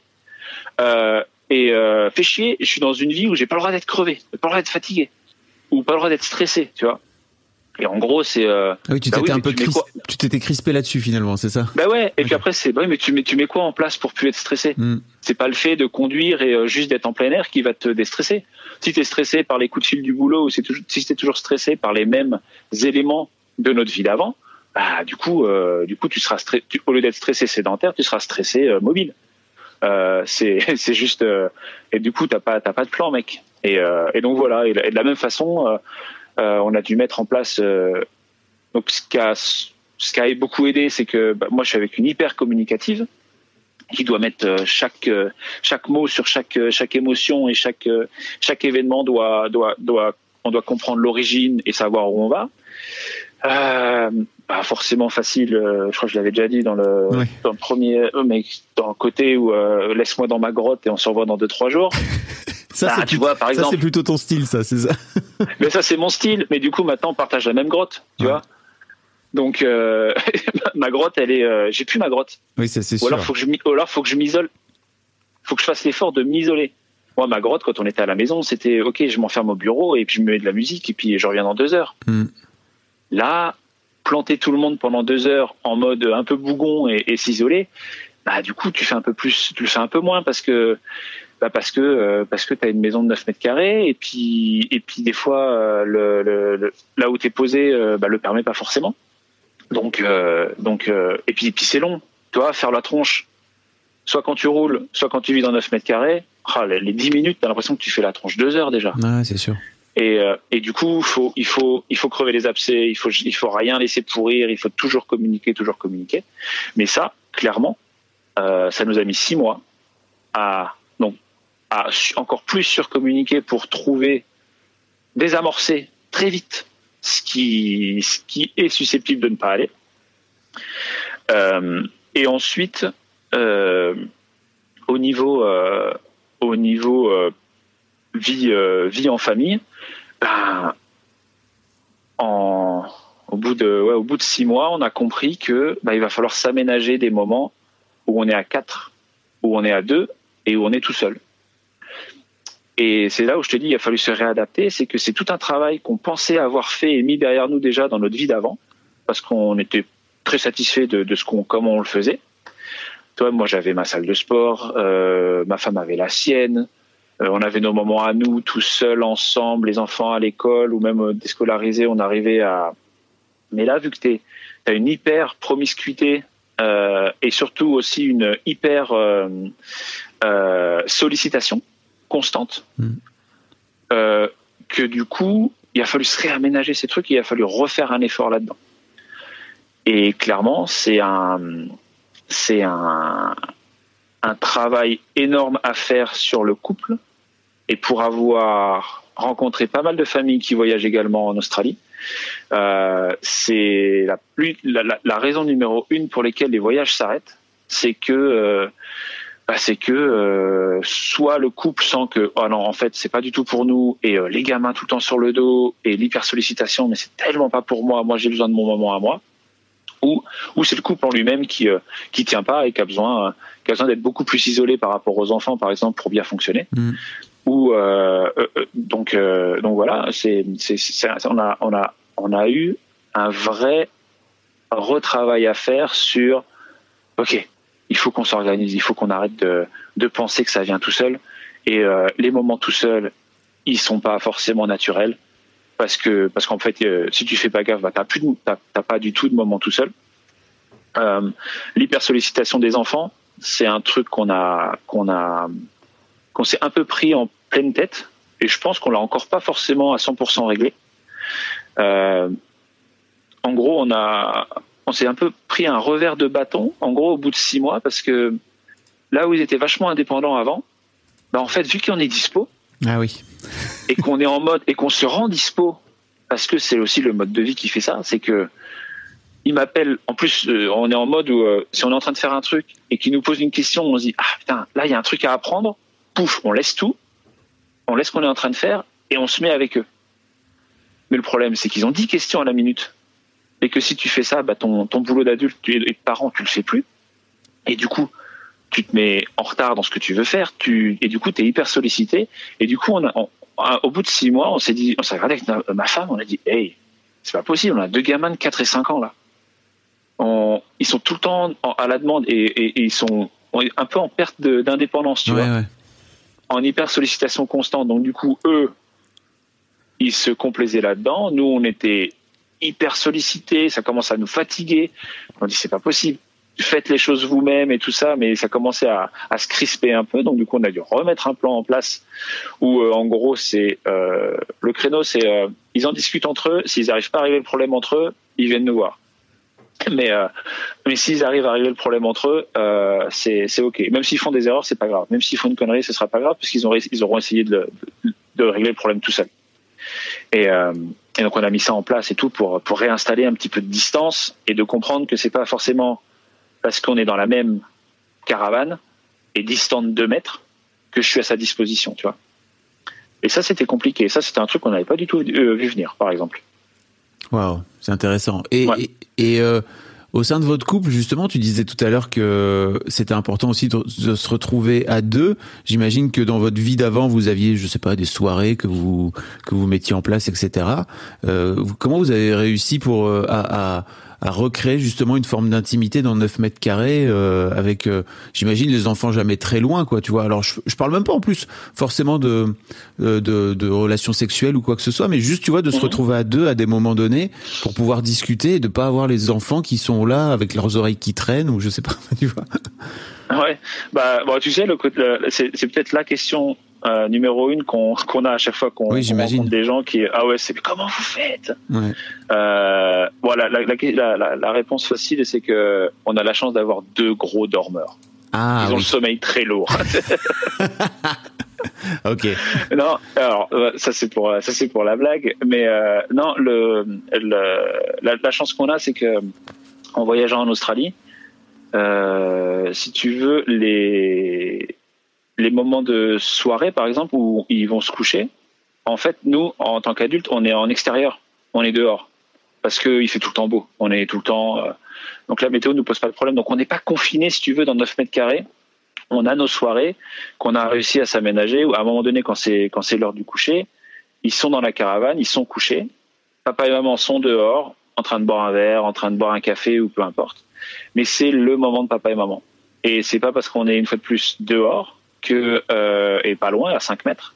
Fais chier, je suis dans une vie où j'ai pas le droit d'être crevé, pas le droit d'être fatigué, ou pas le droit d'être stressé, tu vois. Et en gros, c'est. Oui, tu t'étais crispé là-dessus finalement, c'est ça. Bah ouais. Et puis après, c'est. Bah oui, mais tu mets quoi en place pour plus être stressé? C'est pas le fait de conduire et juste d'être en plein air qui va te déstresser. Si t'es stressé par les coups de fil du boulot, ou si t'es toujours stressé par les mêmes éléments de notre vie d'avant, bah du coup, tu seras stressé. Au lieu d'être stressé sédentaire, tu seras stressé mobile. C'est juste. Et du coup, t'as pas de plan, mec. Et donc voilà. Et de la même façon. On a dû mettre en place. Donc, ce qui a beaucoup aidé, c'est que moi, je suis avec une hyper communicative qui doit mettre chaque mot sur chaque émotion et chaque événement on doit comprendre l'origine et savoir où on va. Pas forcément facile. Je crois que je l'avais déjà dit dans le premier, mais dans le côté où laisse-moi dans ma grotte et on se revoit dans 2-3 jours. Ça, tu vois, par exemple. Ça, c'est plutôt ton style, ça, c'est ça. Mais ça, c'est mon style. Mais du coup, maintenant, on partage la même grotte, tu vois. Donc, ma grotte, elle est. J'ai plus ma grotte. Oui, ça, c'est sûr. Ou alors, faut que je m'isole. Faut que je fasse l'effort de m'isoler. Moi, ma grotte, quand on était à la maison, c'était ok, je m'enferme au bureau et puis je me mets de la musique et puis je reviens dans 2 heures. Là, planter tout le monde pendant 2 heures en mode un peu bougon et s'isoler, bah du coup, tu le fais un peu moins parce que t'as une maison de 9 mètres carrés et puis des fois là où t'es posé le permet pas forcément. Donc et puis c'est long, tu vois, faire la tronche. Soit quand tu roules, soit quand tu vis dans 9 mètres carrés, les 10 minutes, t'as l'impression que tu fais la tronche 2 heures déjà. Ouais, c'est sûr. Et du coup, il faut crever les abcès, il faut rien laisser pourrir, il faut toujours communiquer. Mais ça, clairement, ça nous a mis 6 mois à encore plus surcommuniquer pour désamorcer très vite ce qui est susceptible de ne pas aller. Et ensuite, au niveau vie en famille, au bout de 6 mois, on a compris que il va falloir s'aménager des moments où on est à 4, où on est à 2 et où on est tout seul. Et c'est là où je te dis, il a fallu se réadapter, c'est que c'est tout un travail qu'on pensait avoir fait et mis derrière nous déjà dans notre vie d'avant, parce qu'on était très satisfait de comment on le faisait. Toi, moi, j'avais ma salle de sport, ma femme avait la sienne, on avait nos moments à nous, tous seuls, ensemble, les enfants à l'école, ou même déscolarisés, on arrivait à... Mais là, vu que t'as une hyper promiscuité, et surtout aussi une hyper sollicitation constante, que du coup, il a fallu se réaménager ces trucs, il a fallu refaire un effort là-dedans. Et clairement, c'est un travail énorme à faire sur le couple. Et pour avoir rencontré pas mal de familles qui voyagent également en Australie, c'est la raison numéro 1 pour lesquelles les voyages s'arrêtent, c'est que soit le couple sent que non, en fait c'est pas du tout pour nous, et les gamins tout le temps sur le dos et l'hyper sollicitation, mais c'est tellement pas pour moi j'ai besoin de mon moment à moi, ou c'est le couple en lui-même qui tient pas et qui a besoin d'être beaucoup plus isolé par rapport aux enfants, par exemple, pour bien fonctionner. Ou donc voilà, on a eu un vrai retravail à faire sur ok, il faut qu'on s'organise, il faut qu'on arrête de penser que ça vient tout seul, et les moments tout seuls, ils sont pas forcément naturels, parce qu'en fait, si tu fais pas gaffe, t'as pas du tout de moments tout seul. L'hypersollicitation des enfants, c'est un truc qu'on s'est un peu pris en pleine tête, et je pense qu'on l'a encore pas forcément à 100% réglé. En gros, on s'est un peu pris un revers de bâton, en gros, au bout de 6 mois, parce que là où ils étaient vachement indépendants avant, en fait, vu qu'on est dispo, ah oui, et qu'on est en mode, et qu'on se rend dispo, parce que c'est aussi le mode de vie qui fait ça, c'est que il m'appelle, en plus, on est en mode où si on est en train de faire un truc et qu'il nous pose une question, on se dit, ah putain, là il y a un truc à apprendre, pouf, on laisse tout, on laisse ce qu'on est en train de faire et on se met avec eux. Mais le problème, c'est qu'ils ont 10 questions à la minute. Et que si tu fais ça, ton boulot d'adulte et de parent, tu le fais plus. Et du coup, tu te mets en retard dans ce que tu veux faire, et du coup, tu es hyper sollicité. Et du coup, au bout de 6 mois, on s'est regardé avec ma femme, on a dit, hey, c'est pas possible, on a 2 gamins de 4 et 5 ans là. Ils sont tout le temps à la demande et ils sont un peu en perte d'indépendance, tu vois. Ouais. En hyper sollicitation constante. Donc du coup, eux, ils se complaisaient là-dedans. Nous, on était hyper sollicités. Ça commence à nous fatiguer. On dit c'est pas possible. Faites les choses vous-même et tout ça, mais ça commençait à se crisper un peu. Donc du coup, on a dû remettre un plan en place où, en gros, c'est le créneau, c'est ils en discutent entre eux. S'ils n'arrivent pas à régler le problème entre eux, ils viennent nous voir. Mais s'ils arrivent à régler le problème entre eux, c'est ok. Même s'ils font des erreurs, c'est pas grave. Même s'ils font une connerie, ce sera pas grave puisqu'ils auront essayé de régler le problème tout seul. Et donc on a mis ça en place et tout pour réinstaller un petit peu de distance et de comprendre que c'est pas forcément parce qu'on est dans la même caravane et distant de 2 mètres que je suis à sa disposition, tu vois. Et ça, c'était compliqué. Ça, c'était un truc qu'on n'avait pas du tout vu venir, par exemple. Waouh, c'est intéressant. Et au sein de votre couple, justement, tu disais tout à l'heure que c'était important aussi de se retrouver à 2. J'imagine que dans votre vie d'avant, vous aviez, je sais pas, des soirées que vous mettiez en place, etc. Comment vous avez réussi à recréer justement une forme d'intimité dans 9 mètres carrés avec, j'imagine, les enfants jamais très loin, quoi, tu vois. Alors, je parle même pas en plus forcément de relations sexuelles ou quoi que ce soit, mais juste, tu vois, de se retrouver à 2 à des moments donnés pour pouvoir discuter et de pas avoir les enfants qui sont là avec leurs oreilles qui traînent ou je sais pas, tu vois. Ouais, tu sais, c'est peut-être la question numéro 1 qu'on a à chaque fois qu'on rencontre des gens qui c'est comment vous faites. Ouais. Voilà, la réponse facile, c'est que on a la chance d'avoir 2 gros dormeurs. Ils ont le sommeil très lourd. Ok. Non, alors ça c'est pour la blague, mais non, la chance qu'on a, c'est que en voyageant en Australie, si tu veux, les moments de soirée, par exemple, où ils vont se coucher, en fait, nous, en tant qu'adultes, on est en extérieur, on est dehors, parce qu'il fait tout le temps beau, on est tout le temps... donc la météo ne nous pose pas de problème, donc on n'est pas confiné, si tu veux, dans 9 mètres carrés. On a nos soirées qu'on a réussi à s'aménager, où à un moment donné, quand c'est l'heure du coucher, ils sont dans la caravane, ils sont couchés, papa et maman sont dehors, en train de boire un verre, en train de boire un café, ou peu importe. Mais c'est le moment de papa et maman. Et c'est pas parce qu'on est une fois de plus dehors et pas loin, à 5 mètres,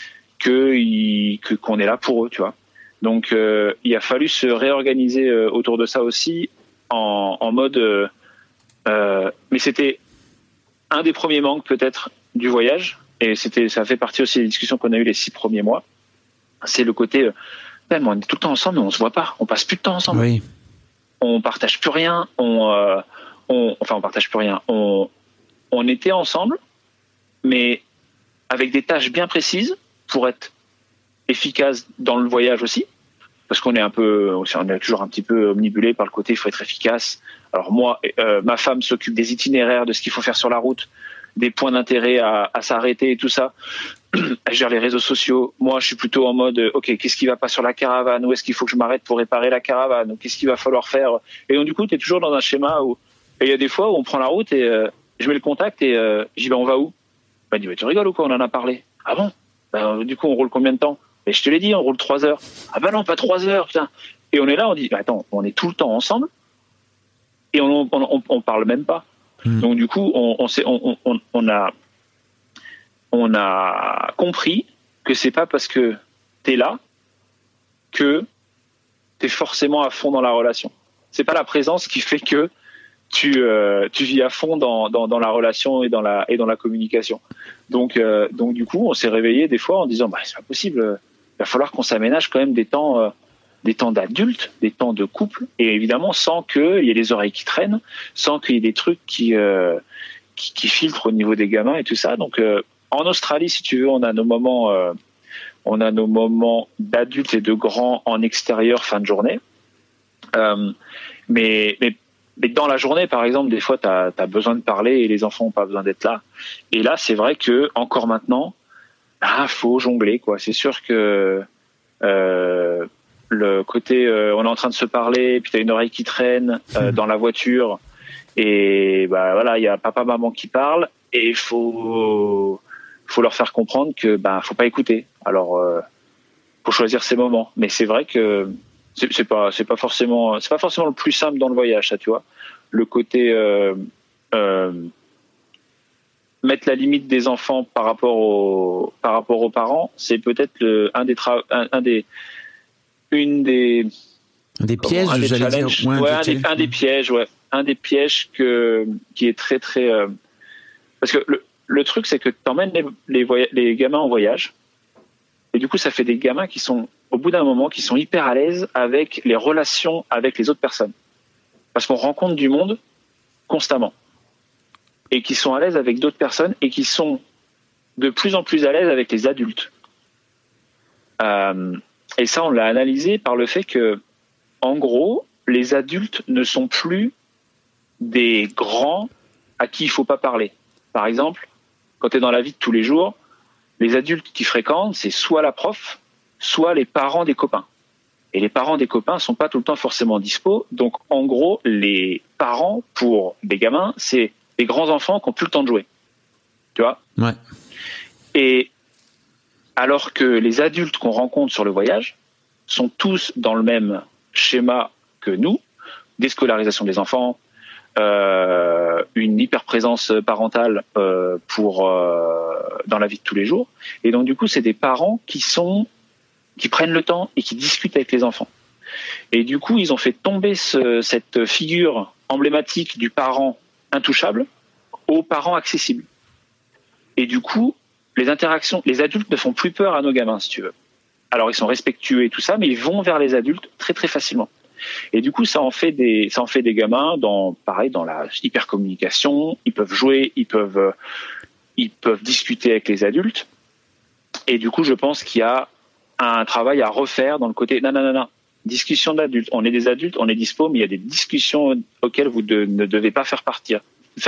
qu'on est là pour eux, tu vois. Donc, il a fallu se réorganiser autour de ça aussi, en mode... mais c'était un des premiers manques, peut-être, du voyage, et ça fait partie aussi des discussions qu'on a eues les 6 premiers mois. C'est le côté... on est tout le temps ensemble, mais on se voit pas. On passe plus de temps ensemble. Oui. On partage plus rien. On partage plus rien. On était ensemble, mais avec des tâches bien précises pour être efficace dans le voyage aussi, parce qu'on est toujours un petit peu omnibulé par le côté il faut être efficace. Alors moi, ma femme s'occupe des itinéraires, de ce qu'il faut faire sur la route, des points d'intérêt à s'arrêter et tout ça. Elle gère les réseaux sociaux. Moi, je suis plutôt en mode ok, qu'est-ce qui va pas sur la caravane, où est-ce qu'il faut que je m'arrête pour réparer la caravane, ou qu'est-ce qu'il va falloir faire. Et donc du coup, tu es toujours dans un schéma où il y a des fois où on prend la route et je mets le contact et je dis on va où? Il dit tu rigoles ou quoi, on en a parlé. Ah bon? Du coup on roule combien de temps? Et je te l'ai dit, on roule 3 heures. Ah non, pas 3 heures, putain. Et on est là, on dit attends, on est tout le temps ensemble et on parle même pas. Donc du coup on a compris que c'est pas parce que t'es là que t'es forcément à fond dans la relation. C'est pas la présence qui fait que tu vis à fond dans la relation et dans la communication. Donc du coup, on s'est réveillé des fois en disant c'est pas possible. Il va falloir qu'on s'aménage quand même des temps d'adultes, des temps de couple, et évidemment sans qu'il y ait les oreilles qui traînent, sans qu'il y ait des trucs qui filtrent au niveau des gamins et tout ça. Donc en Australie, si tu veux, on a nos moments d'adultes et de grands en extérieur fin de journée. Mais dans la journée, par exemple, des fois, t'as besoin de parler et les enfants n'ont pas besoin d'être là. Et là, c'est vrai que encore maintenant, faut jongler, quoi. C'est sûr que le côté on est en train de se parler, puis t'as une oreille qui traîne dans la voiture, et voilà, il y a papa maman qui parlent, et faut leur faire comprendre que faut pas écouter. Alors faut choisir ses moments, mais c'est vrai que c'est pas forcément le plus simple dans le voyage, ça, tu vois. Le côté mettre la limite des enfants par rapport aux parents, c'est peut-être un des pièges, j'allais dire. Un des pièges, ouais. Un des pièges qui est très très parce que le truc, c'est que t'emmènes les gamins en voyage, et du coup ça fait des gamins qui sont, au bout d'un moment, qui sont hyper à l'aise avec les relations avec les autres personnes, parce qu'on rencontre du monde constamment, et qui sont à l'aise avec d'autres personnes, et qui sont de plus en plus à l'aise avec les adultes. Et ça, on l'a analysé par le fait que, en gros, les adultes ne sont plus des grands à qui il faut pas parler. Par exemple, quand tu es dans la vie de tous les jours, les adultes qui fréquentent, c'est soit la prof, soit les parents des copains. Et les parents des copains sont pas tout le temps forcément dispo. Donc, en gros, les parents, pour des gamins, c'est des grands enfants qui ont plus le temps de jouer. Tu vois ? Ouais. Et alors que les adultes qu'on rencontre sur le voyage sont tous dans le même schéma que nous, déscolarisation des enfants, une hyper-présence parentale dans la vie de tous les jours. Et donc, du coup, c'est des parents qui prennent le temps et qui discutent avec les enfants. Et du coup, ils ont fait tomber cette figure emblématique du parent intouchable aux parents accessibles. Et du coup, les adultes ne font plus peur à nos gamins, si tu veux. Alors, ils sont respectueux et tout ça, mais ils vont vers les adultes très, très facilement. Et du coup, ça en fait des gamins dans la hypercommunication. Ils peuvent jouer, ils peuvent discuter avec les adultes. Et du coup, je pense qu'il y a un travail à refaire dans le côté non. Discussion d'adultes. On est des adultes, on est dispo, mais il y a des discussions auxquelles vous ne devez pas faire partie.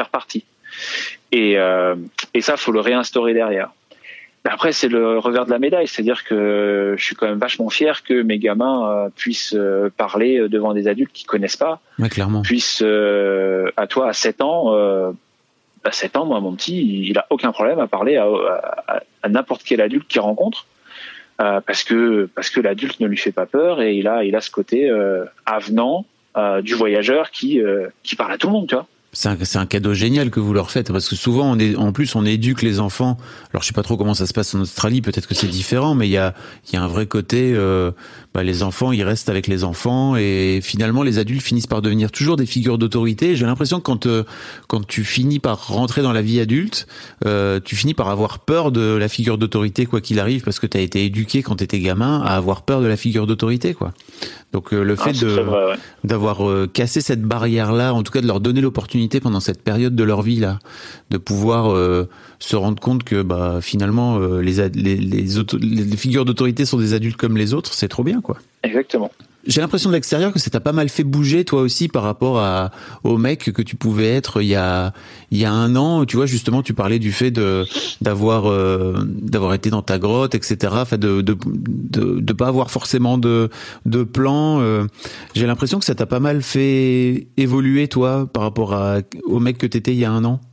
Et ça, faut le réinstaurer derrière. Après, c'est le revers de la médaille, c'est-à-dire que je suis quand même vachement fier que mes gamins puissent parler devant des adultes qu'ils connaissent pas. Ouais, clairement. Puissent, à 7 ans, moi, mon petit, il a aucun problème à parler à n'importe quel adulte qu'il rencontre, parce que l'adulte ne lui fait pas peur, et il a ce côté avenant du voyageur qui parle à tout le monde, tu vois. C'est un cadeau génial que vous leur faites, parce que souvent on éduque les enfants. Alors je sais pas trop comment ça se passe en Australie, peut-être que c'est différent, mais il y a un vrai côté les enfants, ils restent avec les enfants, et finalement les adultes finissent par devenir toujours des figures d'autorité. J'ai l'impression que quand tu finis par rentrer dans la vie adulte, tu finis par avoir peur de la figure d'autorité quoi qu'il arrive, parce que tu as été éduqué quand tu étais gamin à avoir peur de la figure d'autorité, quoi. Donc le fait d'avoir cassé cette barrière là, en tout cas de leur donner l'opportunité pendant cette période de leur vie là, de pouvoir se rendre compte que finalement les figures d'autorité sont des adultes comme les autres, c'est trop bien, quoi. Exactement. J'ai l'impression de l'extérieur que ça t'a pas mal fait bouger toi aussi par rapport au mec que tu pouvais être il y a un an. Tu vois, justement, tu parlais du fait d'avoir été dans ta grotte, etc. Enfin, de pas avoir forcément de plan. J'ai l'impression que ça t'a pas mal fait évoluer toi par rapport au mec que t'étais il y a un an.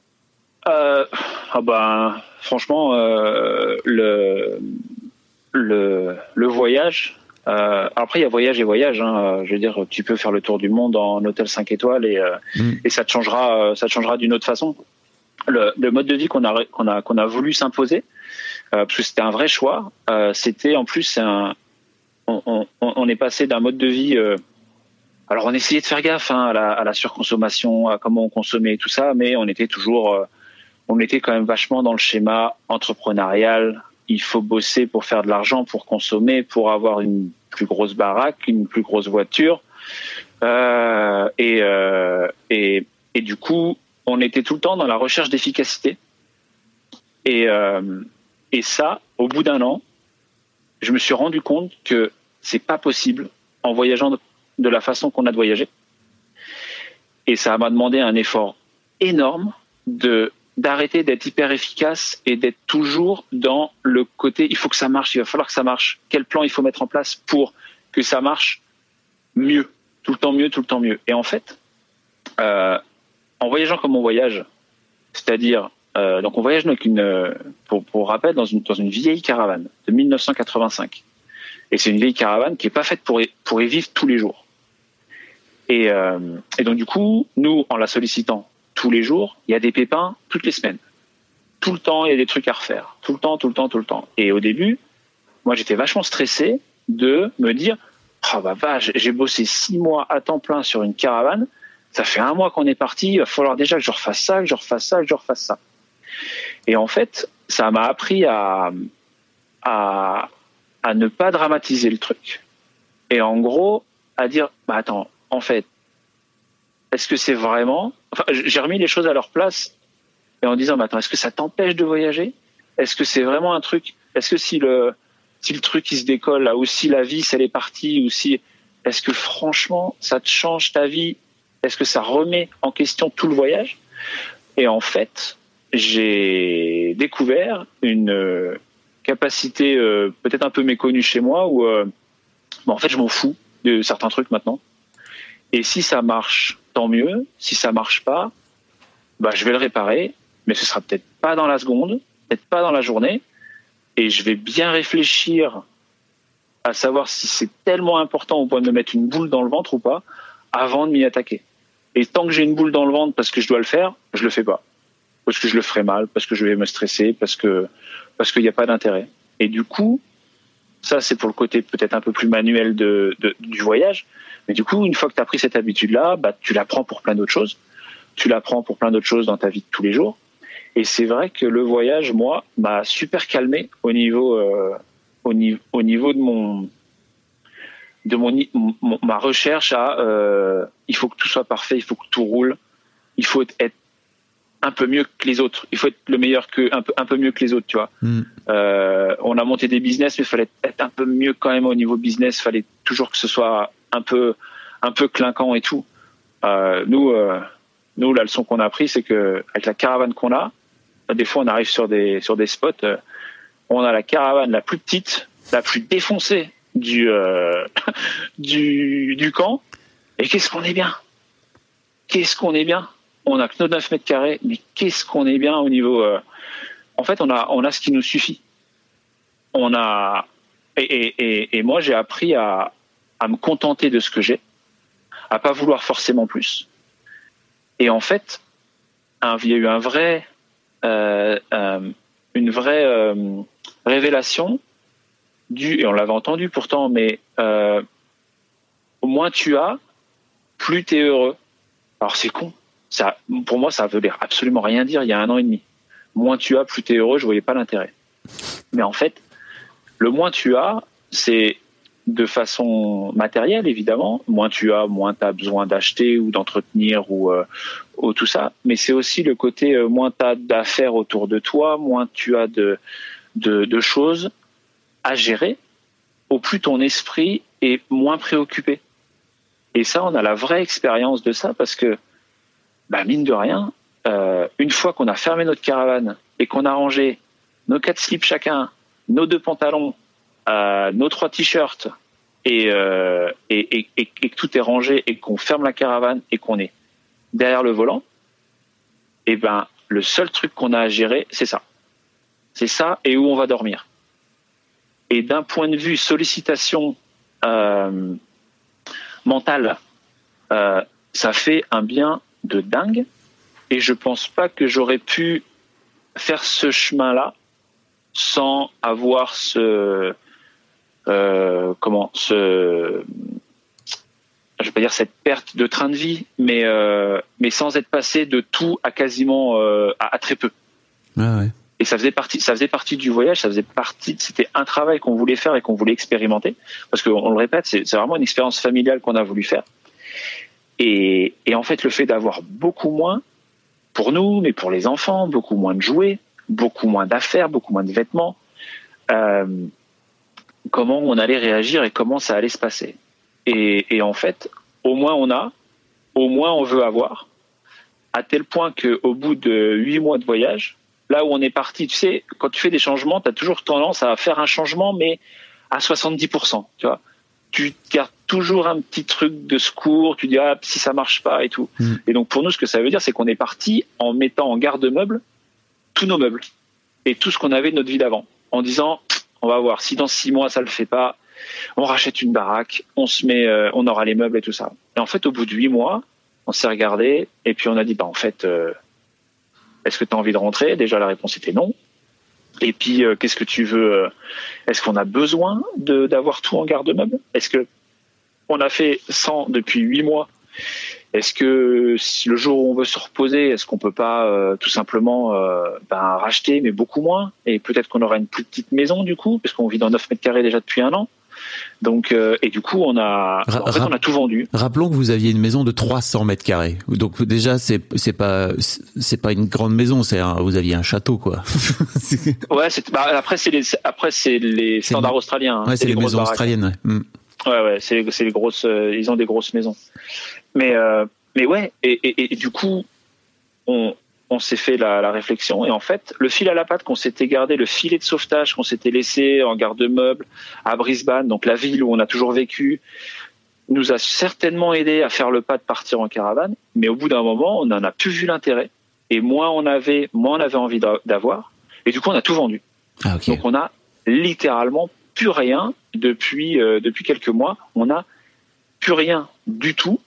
Franchement, le voyage. Après, il y a voyage et voyage. Je veux dire, tu peux faire le tour du monde en hôtel 5 étoiles et ça te changera d'une autre façon. Le mode de vie qu'on a voulu s'imposer, parce que c'était un vrai choix. C'était en plus on est passé d'un mode de vie Alors on essayait de faire gaffe à la surconsommation, à comment on consommait et tout ça, mais on était quand même vachement dans le schéma entrepreneurial. Il faut bosser pour faire de l'argent, pour consommer, pour avoir une plus grosse baraque, une plus grosse voiture. Et du coup, on était tout le temps dans la recherche d'efficacité. Et ça, au bout d'un an, je me suis rendu compte que c'est pas possible en voyageant de la façon qu'on a de voyager. Et ça m'a demandé un effort énorme d'arrêter d'être hyper efficace et d'être toujours dans le côté il faut que ça marche, il va falloir que ça marche. Quel plan il faut mettre en place pour que ça marche mieux, tout le temps mieux, tout le temps mieux. Et en fait, en voyageant comme on voyage, c'est-à-dire donc on voyage avec pour rappel dans une vieille caravane de 1985. Et c'est une vieille caravane qui est pas faite pour y vivre tous les jours. Et donc du coup, nous, en la sollicitant tous les jours, il y a des pépins toutes les semaines. Tout le temps, il y a des trucs à refaire. Tout le temps. Et au début, moi, j'étais vachement stressé de me dire « Oh bah vache, j'ai bossé 6 mois à temps plein sur une caravane. Ça fait 1 mois qu'on est parti. Il va falloir déjà que je refasse ça, que je refasse ça, que je refasse ça. » Et en fait, ça m'a appris à ne pas dramatiser le truc. Et en gros, à dire « Bah attends, en fait, est-ce que c'est vraiment... » Enfin, j'ai remis les choses à leur place et en disant, attends, est-ce que ça t'empêche de voyager ? Est-ce que c'est vraiment un truc ? Est-ce que si le truc il se décolle, là, ou si la vis elle est partie, ou si... Est-ce que franchement, ça te change ta vie ? Est-ce que ça remet en question tout le voyage ? Et en fait, j'ai découvert une capacité peut-être un peu méconnue chez moi où en fait, je m'en fous de certains trucs maintenant. Et si ça marche, tant mieux. Si ça marche pas, je vais le réparer, mais ce sera peut-être pas dans la seconde, peut-être pas dans la journée. Et je vais bien réfléchir à savoir si c'est tellement important au point de me mettre une boule dans le ventre ou pas avant de m'y attaquer. Et tant que j'ai une boule dans le ventre parce que je dois le faire, je le fais pas. Parce que je le ferai mal, parce que je vais me stresser, parce qu'il n'y a pas d'intérêt. Et du coup, ça c'est pour le côté peut-être un peu plus manuel du voyage. Mais du coup, une fois que tu as pris cette habitude-là, tu la prends pour plein d'autres choses. Tu la prends pour plein d'autres choses dans ta vie de tous les jours. Et c'est vrai que le voyage, moi, m'a super calmé au niveau de ma recherche il faut que tout soit parfait, il faut que tout roule, il faut être un peu mieux que les autres, il faut être le meilleur un peu mieux que les autres, tu vois. On a monté des business, mais il fallait être un peu mieux quand même au niveau business, il fallait toujours que ce soit un peu clinquant et tout. Nous, la leçon qu'on a appris, c'est que avec la caravane qu'on a, des fois on arrive sur des spots, on a la caravane la plus petite, la plus défoncée du camp, et qu'est-ce qu'on est bien. On a que nos 9 mètres carrés, mais qu'est-ce qu'on est bien au niveau. En fait, on a ce qui nous suffit. Et moi j'ai appris à me contenter de ce que j'ai, à pas vouloir forcément plus. Et en fait, il y a eu une vraie révélation et on l'avait entendu pourtant, mais au moins tu as, plus t'es heureux. Alors c'est con. Ça, pour moi, ça veut absolument rien dire. Il y a 1 an et demi, moins tu as, plus t'es heureux. Je voyais pas l'intérêt. Mais en fait, le moins tu as, c'est de façon matérielle, évidemment. Moins tu as, moins tu as besoin d'acheter ou d'entretenir ou tout ça. Mais c'est aussi le côté, moins tu as d'affaires autour de toi, moins tu as de choses à gérer, au plus ton esprit est moins préoccupé. Et ça, on a la vraie expérience de ça parce que, mine de rien, une fois qu'on a fermé notre caravane et qu'on a rangé nos 4 slips chacun, nos 2 pantalons, nos 3 t-shirts et que tout est rangé et qu'on ferme la caravane et qu'on est derrière le volant, le seul truc qu'on a à gérer, c'est ça. C'est ça et où on va dormir. Et d'un point de vue sollicitation mentale, ça fait un bien de dingue. Et je pense pas que j'aurais pu faire ce chemin-là sans avoir je vais pas dire cette perte de train de vie, mais sans être passé de tout à quasiment à très peu. Ah ouais. Et ça faisait partie du voyage, c'était un travail qu'on voulait faire et qu'on voulait expérimenter, parce qu'on le répète, c'est vraiment une expérience familiale qu'on a voulu faire. Et en fait, le fait d'avoir beaucoup moins, pour nous, mais pour les enfants, beaucoup moins de jouets, beaucoup moins d'affaires, beaucoup moins de vêtements, comment on allait réagir et comment ça allait se passer. Et en fait, au moins on veut avoir, à tel point qu'au bout de 8 mois de voyage, là où on est parti, tu sais, quand tu fais des changements, tu as toujours tendance à faire un changement, mais à 70%, tu vois. Tu gardes toujours un petit truc de secours, tu dis, si ça marche pas et tout. Et donc, pour nous, ce que ça veut dire, c'est qu'on est parti en mettant en garde-meuble tous nos meubles et tout ce qu'on avait de notre vie d'avant, en disant, on va voir, si dans 6 mois, ça le fait pas, on rachète une baraque, on aura les meubles et tout ça. Et en fait, au bout de 8 mois, on s'est regardé et puis on a dit, en fait, est-ce que tu as envie de rentrer? Déjà, la réponse était non. Et puis, qu'est-ce que tu veux? Est-ce qu'on a besoin d'avoir tout en garde-meuble? Est-ce que on a fait 100 depuis 8 mois? Est-ce que le jour où on veut se reposer, est-ce qu'on peut pas tout simplement racheter, mais beaucoup moins? Et peut-être qu'on aura une plus petite maison du coup, parce qu'on vit dans 9 mètres carrés déjà depuis 1 an. Donc, et du coup, on a tout vendu. Rappelons que vous aviez une maison de 300 mètres carrés. Donc déjà, c'est pas une grande maison, vous aviez un château, quoi. Ouais, après c'est les standards australiens. Ouais, c'est les maisons australiennes. Ouais. Ouais, c'est les grosses. Ils ont des grosses maisons. Mais ouais, et du coup, on s'est fait la réflexion, et en fait, le fil à la patte qu'on s'était gardé, le filet de sauvetage qu'on s'était laissé en garde-meuble à Brisbane, donc la ville où on a toujours vécu, nous a certainement aidé à faire le pas de partir en caravane, mais au bout d'un moment, on n'en a plus vu l'intérêt, et moins on avait envie d'avoir, et du coup, on a tout vendu. Ah, okay. Donc on a littéralement plus rien depuis quelques mois, on n'a plus rien du tout.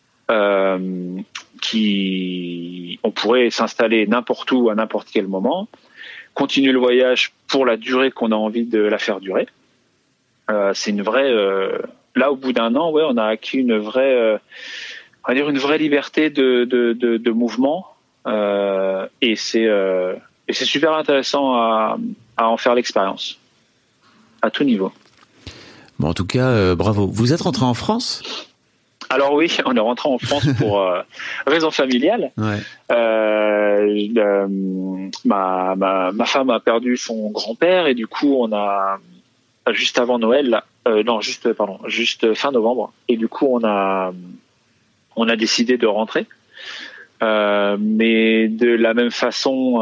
On pourrait s'installer n'importe où à n'importe quel moment, continuer le voyage pour la durée qu'on a envie de la faire durer. C'est une vraie. Là, au bout d'1 an, on a acquis une vraie, on va dire une vraie liberté de mouvement, et c'est super intéressant à en faire l'expérience à tout niveau. Bon, en tout cas, bravo. Vous êtes rentré en France ? Alors oui, on est rentré en France pour raison familiale. Ouais. Ma femme a perdu son grand-père, et du coup on a juste avant Noël, juste fin novembre, et du coup on a décidé de rentrer, mais de la même façon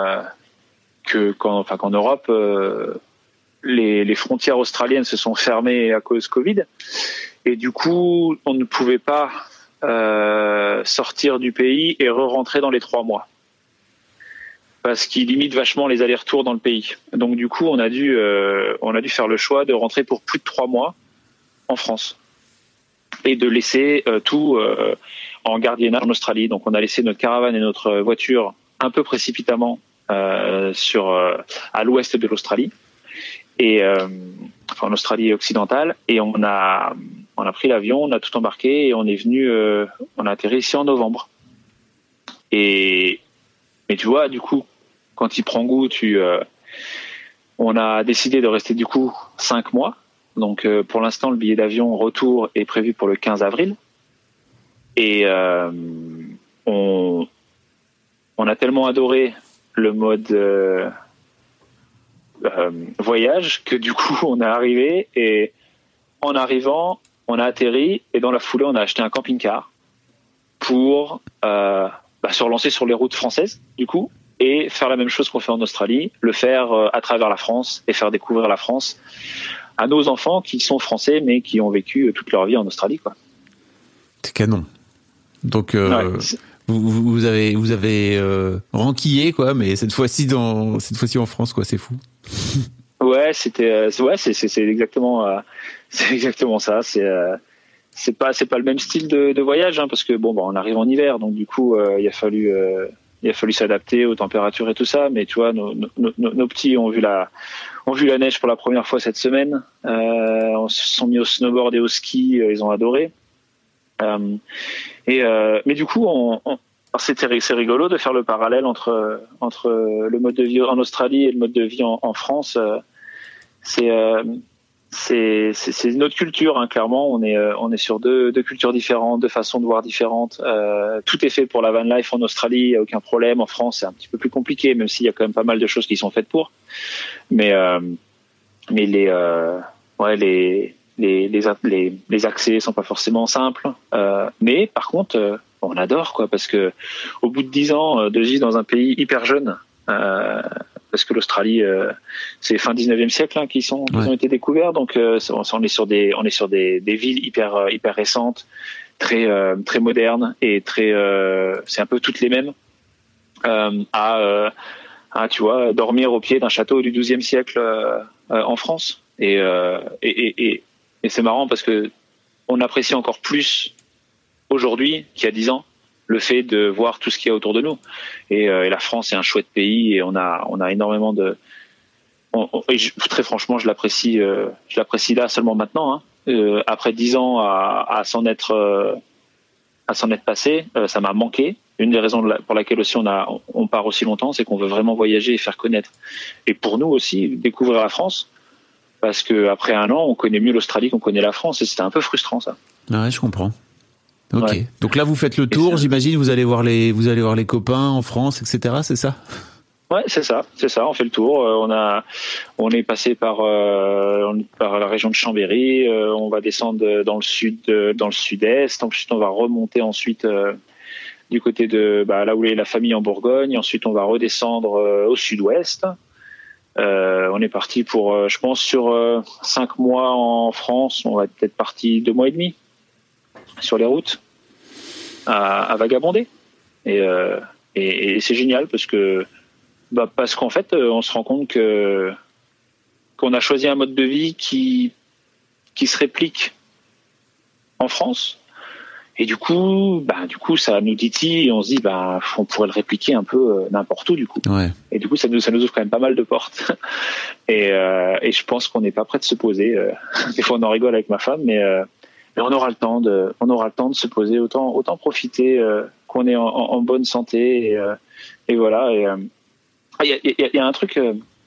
qu'en Europe, les frontières australiennes se sont fermées à cause Covid. Et du coup, on ne pouvait pas sortir du pays et re-rentrer dans les 3 mois, parce qu'il limite vachement les allers-retours dans le pays. Donc du coup, on a dû faire le choix de rentrer pour plus de 3 mois en France et de laisser tout en gardiennage en Australie. Donc on a laissé notre caravane et notre voiture un peu précipitamment à l'ouest de l'Australie, et en Australie occidentale, et on a pris l'avion, on a tout embarqué, et on a atterri ici en novembre. Mais tu vois, du coup, quand il prend goût, on a décidé de rester du coup 5 mois. Donc pour l'instant, le billet d'avion retour est prévu pour le 15 avril. Et on a tellement adoré le mode voyage que du coup on est arrivé, et en arrivant on a atterri, et dans la foulée on a acheté un camping-car pour se relancer sur les routes françaises du coup, et faire la même chose qu'on fait en Australie, le faire à travers la France, et faire découvrir la France à nos enfants qui sont français mais qui ont vécu toute leur vie en Australie, quoi. C'est canon. Donc vous avez renquillé, quoi, mais cette fois-ci en France, quoi. C'est fou. Ouais, c'est exactement ça. C'est pas le même style de voyage, hein, parce que on arrive en hiver, donc du coup il a fallu s'adapter aux températures et tout ça. Mais tu vois, nos petits ont vu la neige pour la première fois cette semaine. On se sont mis au snowboard et au ski, ils ont adoré. Mais du coup, c'est rigolo de faire le parallèle entre le mode de vie en Australie et le mode de vie en France. C'est une autre culture, hein, clairement. On est sur deux cultures différentes, deux façons de voir différentes. Tout est fait pour la van life en Australie, il n'y a aucun problème. En France, c'est un petit peu plus compliqué, même s'il y a quand même pas mal de choses qui sont faites pour. Mais les accès sont pas forcément simples. Mais par contre, on adore, quoi, parce que au bout de 10 ans de vivre dans un pays hyper jeune, parce que l'Australie, c'est fin 19e siècle, hein, qu'ils ont été découverts. Donc, on est sur des villes hyper récentes, très modernes et c'est un peu toutes les mêmes. Tu vois, dormir au pied d'un château du 12e siècle en France. Et c'est marrant parce que on apprécie encore plus aujourd'hui qu'il y a 10 ans le fait de voir tout ce qu'il y a autour de nous. Et la France est un chouette pays et on a énormément très franchement, je l'apprécie là seulement maintenant, hein. Après 10 ans à s'en être passé, ça m'a manqué. Une des raisons pour laquelle aussi on part aussi longtemps, c'est qu'on veut vraiment voyager et faire connaître. Et pour nous aussi, découvrir la France, parce que après 1 an, on connaît mieux l'Australie qu'on connaît la France, et c'était un peu frustrant, ça. Ouais, je comprends. Ok. Ouais. Donc là, vous faites le tour, j'imagine. Vous allez voir les copains en France, etc. C'est ça? Ouais, c'est ça. On fait le tour. On est passé par la région de Chambéry. On va descendre dans le sud-est. Ensuite, on va remonter ensuite du côté de là où est la famille en Bourgogne. Ensuite, on va redescendre au sud-ouest. On est parti pour, je pense, sur 5 mois en France. On va être peut-être parti 2 mois et demi sur les routes à vagabonder. Et c'est génial parce qu'en fait, on se rend compte qu'on a choisi un mode de vie qui se réplique en France. Et du coup, ça nous titille et on se dit, on pourrait le répliquer un peu n'importe où, du coup. Ouais. Et du coup, ça nous ouvre quand même pas mal de portes. Et je pense qu'on n'est pas prêt de se poser. Des fois, on en rigole avec ma femme, mais on aura le temps de se poser. Autant profiter qu'on est en bonne santé. Et voilà. Il y a un truc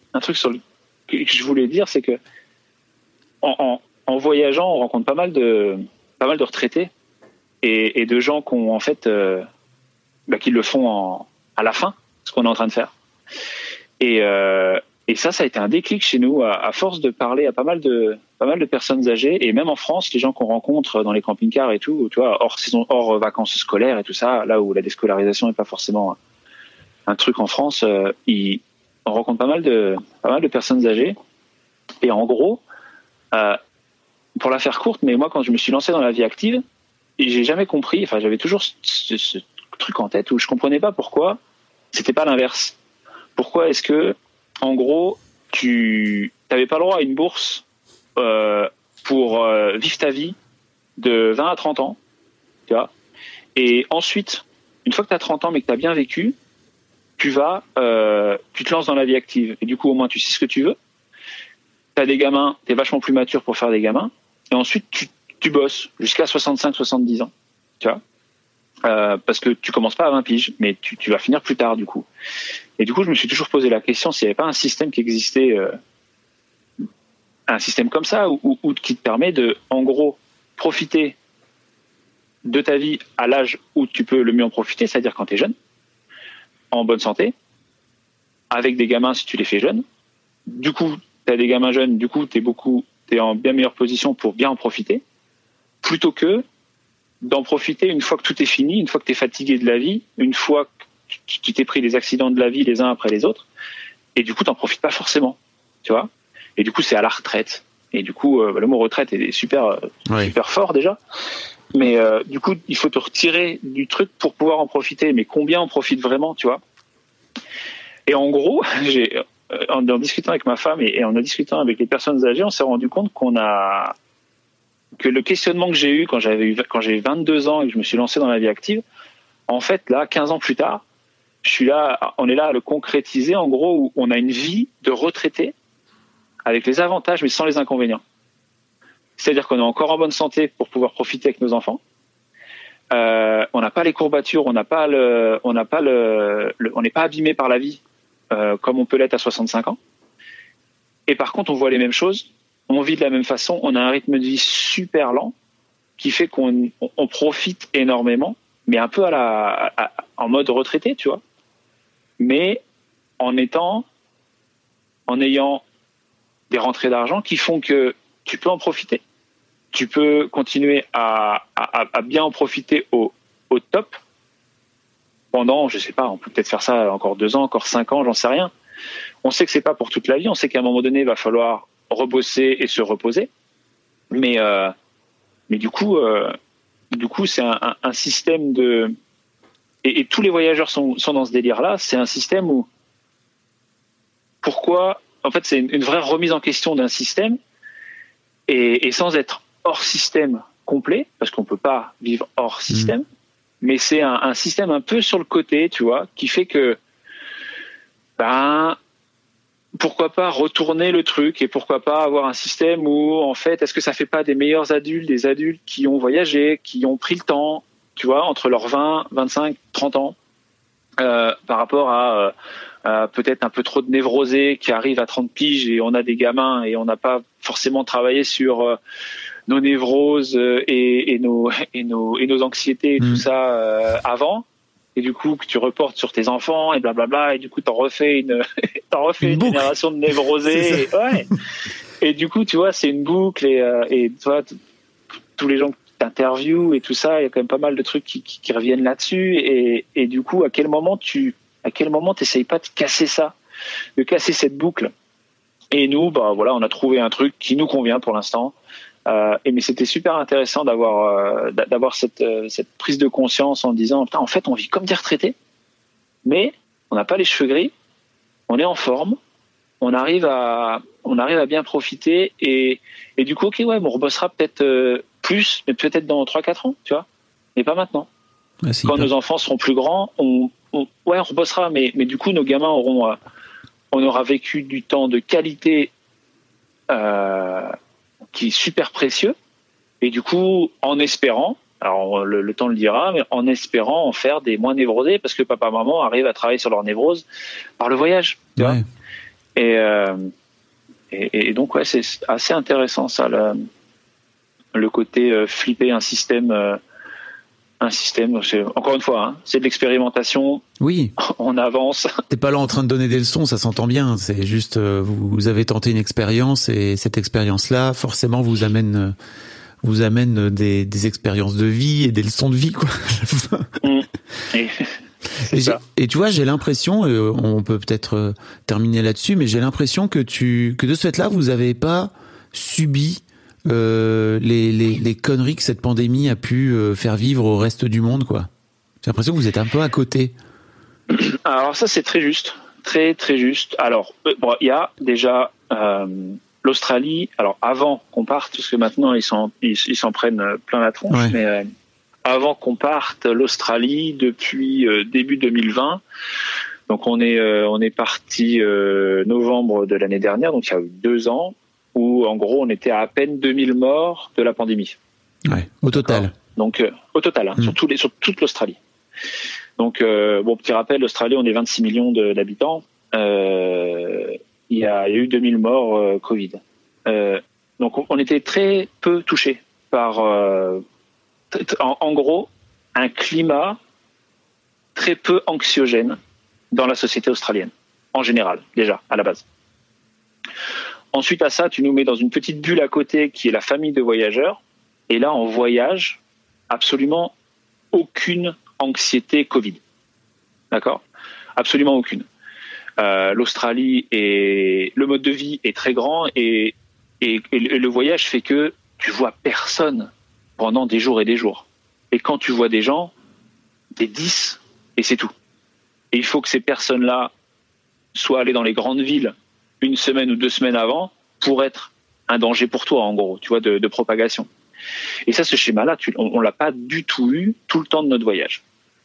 que je voulais dire, c'est que en voyageant, on rencontre pas mal de retraités. Et de gens qui ont en fait qui le font à la fin, ce qu'on est en train de faire. Et ça a été un déclic chez nous à force de parler à pas mal de personnes âgées, et même en France, les gens qu'on rencontre dans les camping-cars et tout, tu vois, hors vacances scolaires et tout ça, là où la déscolarisation n'est pas forcément un truc en France, on rencontre pas mal de personnes âgées. Et en gros, pour la faire courte, mais moi quand je me suis lancé dans la vie active, j'ai jamais compris, enfin j'avais toujours ce truc en tête où je comprenais pas pourquoi c'était pas l'inverse. Pourquoi est-ce que, en gros, tu n'avais pas le droit à une bourse pour vivre ta vie de 20 à 30 ans, tu vois, et ensuite, une fois que tu as 30 ans mais que tu as bien vécu, tu te lances dans la vie active, et du coup au moins tu sais ce que tu veux, tu as des gamins, tu es vachement plus mature pour faire des gamins, et ensuite tu bosses jusqu'à 65-70 ans, tu vois, parce que tu commences pas à 20 piges, mais tu vas finir plus tard, du coup. Et du coup, je me suis toujours posé la question s'il n'y avait pas un système qui existait, un système comme ça, ou qui te permet de, en gros, profiter de ta vie à l'âge où tu peux le mieux en profiter, c'est-à-dire quand tu es jeune, en bonne santé, avec des gamins si tu les fais jeunes. Du coup, tu as des gamins jeunes, du coup, tu es en bien meilleure position pour bien en profiter, plutôt que d'en profiter une fois que tout est fini, une fois que tu es fatigué de la vie, une fois que tu t'es pris les accidents de la vie les uns après les autres, et du coup, tu n'en profites pas forcément, tu vois. Et du coup, c'est à la retraite. Et du coup, le mot retraite est super fort déjà. Mais du coup, il faut te retirer du truc pour pouvoir en profiter. Mais combien on profite vraiment, tu vois? Et en gros, en discutant avec ma femme et en discutant avec les personnes âgées, on s'est rendu compte que le questionnement que j'ai eu quand j'ai 22 ans et que je me suis lancé dans la vie active, en fait, là, 15 ans plus tard, on est là à le concrétiser, en gros, où on a une vie de retraité avec les avantages, mais sans les inconvénients. C'est-à-dire qu'on est encore en bonne santé pour pouvoir profiter avec nos enfants. on n'a pas les courbatures, on n'est pas abîmé par la vie comme on peut l'être à 65 ans. Et par contre, on voit les mêmes choses, on vit de la même façon, on a un rythme de vie super lent qui fait qu'on profite énormément, mais un peu en mode retraité, tu vois. Mais en ayant des rentrées d'argent qui font que tu peux en profiter. Tu peux continuer à bien en profiter au top pendant, je sais pas, on peut peut-être faire ça encore 2 ans, encore 5 ans, j'en sais rien. On sait que c'est pas pour toute la vie. On sait qu'à un moment donné, il va falloir rebosser et se reposer. Mais du coup, c'est un système de... Et tous les voyageurs sont dans ce délire-là. C'est un système où... Pourquoi... En fait, c'est une vraie remise en question d'un système et sans être hors système complet, parce qu'on peut pas vivre hors système, mais c'est un système un peu sur le côté, tu vois, qui fait que pourquoi pas retourner le truc et pourquoi pas avoir un système où, en fait, est-ce que ça fait pas des meilleurs adultes, des adultes qui ont voyagé, qui ont pris le temps, tu vois, entre leurs 20, 25, 30 ans, par rapport à peut-être un peu trop de névrosés qui arrivent à 30 piges et on a des gamins et on n'a pas forcément travaillé sur nos névroses et nos anxiétés et tout ça avant. Et du coup, que tu reportes sur tes enfants et blablabla, et du coup, t'en refais une génération de névrosés. Et du coup, tu vois, c'est une boucle, et tu vois, tous les gens que t'interviews et tout ça, il y a quand même pas mal de trucs qui reviennent là-dessus, et du coup, à quel moment t'essayes pas de casser ça, de casser cette boucle? Et nous, voilà, on a trouvé un truc qui nous convient pour l'instant. Mais c'était super intéressant d'avoir cette prise de conscience en disant, putain, en fait, on vit comme des retraités, mais on n'a pas les cheveux gris, on est en forme, on arrive à bien profiter, et du coup, ok, ouais, on rebossera peut-être plus, mais peut-être dans 3-4 ans, tu vois, mais pas maintenant. Quand nos enfants seront plus grands, on rebossera, mais du coup, nos gamins on aura vécu du temps de qualité qui est super précieux, et du coup, en espérant, alors le temps le dira, mais en espérant en faire des moins névrosés, parce que papa maman arrivent à travailler sur leur névrose par le voyage, tu vois. Et donc ouais, c'est assez intéressant ça, le côté flipper un système. Encore une fois, c'est de l'expérimentation. Oui. On avance. T'es pas là en train de donner des leçons, ça s'entend bien. C'est juste, vous avez tenté une expérience, et cette expérience-là, forcément, vous amène des expériences de vie et des leçons de vie, quoi. Et tu vois, j'ai l'impression, on peut peut-être terminer là-dessus, mais j'ai l'impression que de ce fait-là, vous avez pas subi les conneries que cette pandémie a pu faire vivre au reste du monde, quoi. J'ai l'impression que vous êtes un peu à côté. Alors ça, c'est très juste, très très juste. Alors il y a déjà l'Australie. Alors avant qu'on parte, parce que maintenant ils s'en prennent plein la tronche, mais avant qu'on parte, l'Australie depuis début 2020. Donc on est parti novembre de l'année dernière, donc il y a eu 2 ans. Où en gros on était à peine 2000 morts de la pandémie. Ouais, au total. Donc au total, sur toute l'Australie. Donc petit rappel, l'Australie, on est 26 millions d'habitants. Il y a eu 2000 morts Covid. Donc on était très peu touchés par en gros un climat très peu anxiogène dans la société australienne en général, déjà à la base. Ensuite à ça, tu nous mets dans une petite bulle à côté qui est la famille de voyageurs. Et là, en voyage, absolument aucune anxiété Covid. D'accord ? Absolument aucune. L'Australie et le mode de vie est très grand et le voyage fait que tu vois personne pendant des jours et des jours. Et quand tu vois des gens, t'es 10 et c'est tout. Et il faut que ces personnes-là soient allées dans les grandes villes 1 semaine ou 2 semaines avant pour être un danger pour toi, en gros, tu vois, de propagation. Et ça, ce schéma-là, on l'a pas du tout eu tout le temps de notre voyage.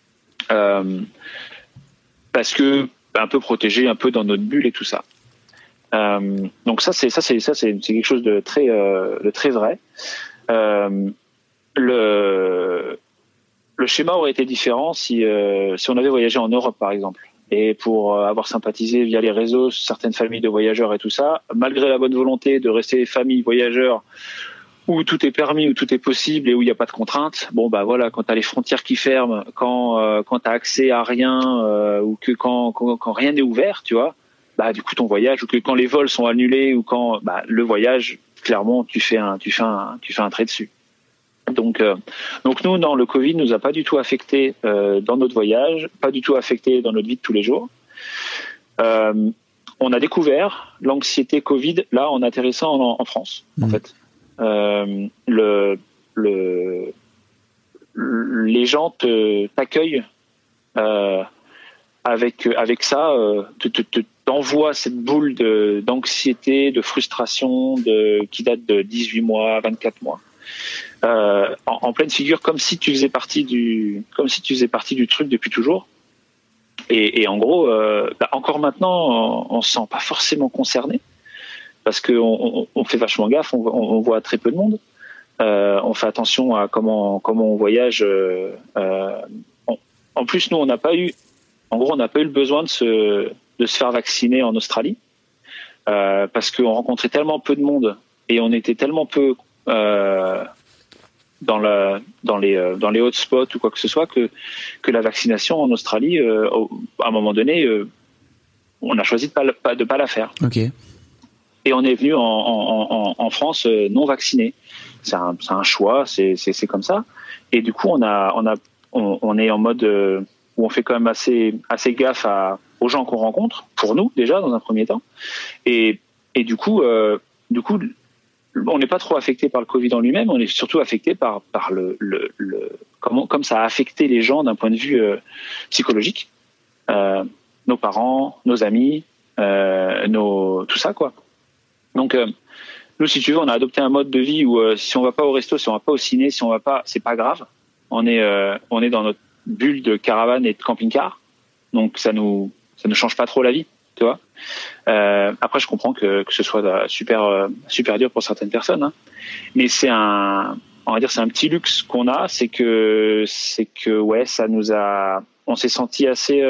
Parce que un peu protégé, un peu dans notre bulle et tout ça. Donc ça c'est quelque chose de très vrai. Le le schéma aurait été différent si on avait voyagé en Europe, par exemple. Et pour avoir sympathisé via les réseaux certaines familles de voyageurs et tout ça, malgré la bonne volonté de rester famille voyageurs où tout est permis, où tout est possible et où il n'y a pas de contraintes, bon bah voilà, quand tu as les frontières qui ferment, quand tu as accès à rien ou que quand rien n'est ouvert, tu vois, bah du coup ton voyage, ou que quand les vols sont annulés, ou quand le voyage, clairement tu fais un trait dessus. Donc nous, non, le Covid nous a pas du tout affecté dans notre voyage, pas du tout affecté dans notre vie de tous les jours. On a découvert l'anxiété Covid là en atterrissant en France, en fait. Les gens t'accueillent avec ça, t'envoient cette boule d'anxiété, de frustration qui date de 18 mois, 24 mois. En pleine figure, comme si tu faisais partie du truc depuis toujours. Et en gros, encore maintenant, on se sent pas forcément concerné parce que on fait vachement gaffe, on voit très peu de monde. On fait attention à comment on voyage. En plus, nous, on n'a pas eu le besoin de se faire vacciner en Australie parce qu'on rencontrait tellement peu de monde et on était tellement peu dans les hotspots ou quoi que ce soit que la vaccination en Australie, à un moment donné, on a choisi de pas la faire. Ok. Et on est venu en France non vacciné. C'est un choix, c'est comme ça. Et du coup, on est en mode où on fait quand même assez gaffe aux gens qu'on rencontre, pour nous déjà dans un premier temps. Et du coup, on n'est pas trop affecté par le Covid en lui-même. On est surtout affecté par comme ça a affecté les gens d'un point de vue psychologique, nos parents, nos amis, tout ça quoi. Donc nous, si tu veux, on a adopté un mode de vie où si on va pas au resto, si on va pas au ciné, si on va pas, c'est pas grave. On est dans notre bulle de caravane et de camping-car, donc ça nous change pas trop la vie, tu vois. Après, je comprends que ce soit super dur pour certaines personnes, hein. Mais c'est un petit luxe qu'on a, c'est que ouais, on s'est senti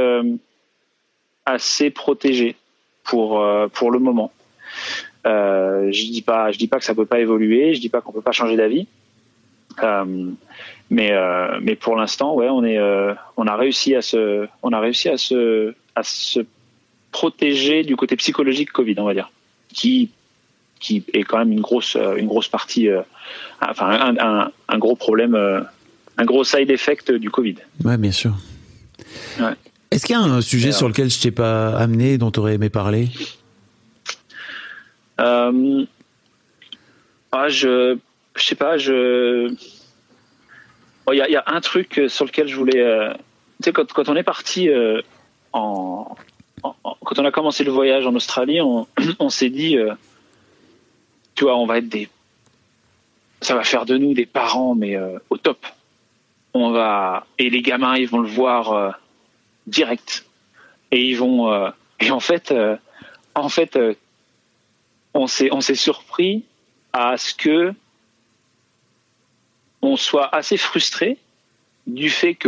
assez protégé pour le moment. Je dis pas que ça peut pas évoluer, je dis pas qu'on peut pas changer d'avis, mais pour l'instant, ouais, on a réussi à se protéger du côté psychologique Covid, on va dire, qui est quand même une grosse partie, un gros problème, un gros side effect du Covid. Ouais, bien sûr. Ouais. Est-ce qu'il y a un sujet sur lequel je t'ai pas amené, dont tu aurais aimé parler? Je sais pas, il y a un truc sur lequel je voulais, tu sais, quand on est parti quand on a commencé le voyage en Australie, on s'est dit, tu vois, ça va faire de nous des parents, mais au top. Et les gamins, ils vont le voir direct, et ils vont, et en fait, on s'est surpris à ce que on soit assez frustré du fait que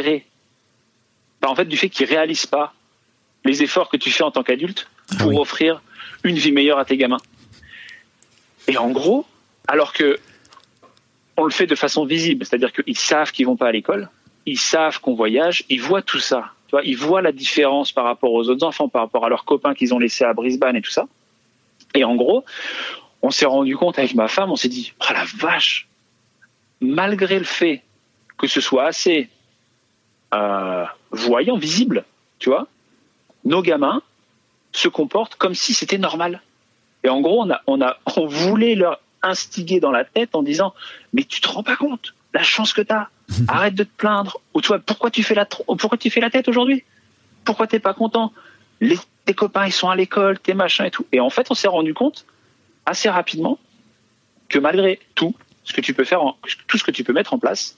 du fait qu'ils réalisent pas les efforts que tu fais en tant qu'adulte pour offrir une vie meilleure à tes gamins. Et en gros, alors que on le fait de façon visible, c'est-à-dire qu'ils savent qu'ils vont pas à l'école, ils savent qu'on voyage, ils voient tout ça. Tu vois, ils voient la différence par rapport aux autres enfants, par rapport à leurs copains qu'ils ont laissés à Brisbane et tout ça. Et en gros, on s'est rendu compte avec ma femme, on s'est dit, oh la vache, malgré le fait que ce soit assez voyant, visible, tu vois, nos gamins se comportent comme si c'était normal. Et en gros, on voulait leur instiguer dans la tête en disant, mais tu te rends pas compte, la chance que t'as, arrête de te plaindre, ou toi, pourquoi tu fais la tête aujourd'hui? Pourquoi t'es pas content? Tes copains, ils sont à l'école, tes machins et tout. Et en fait, on s'est rendu compte assez rapidement que malgré tout ce que tu peux faire, tout ce que tu peux mettre en place,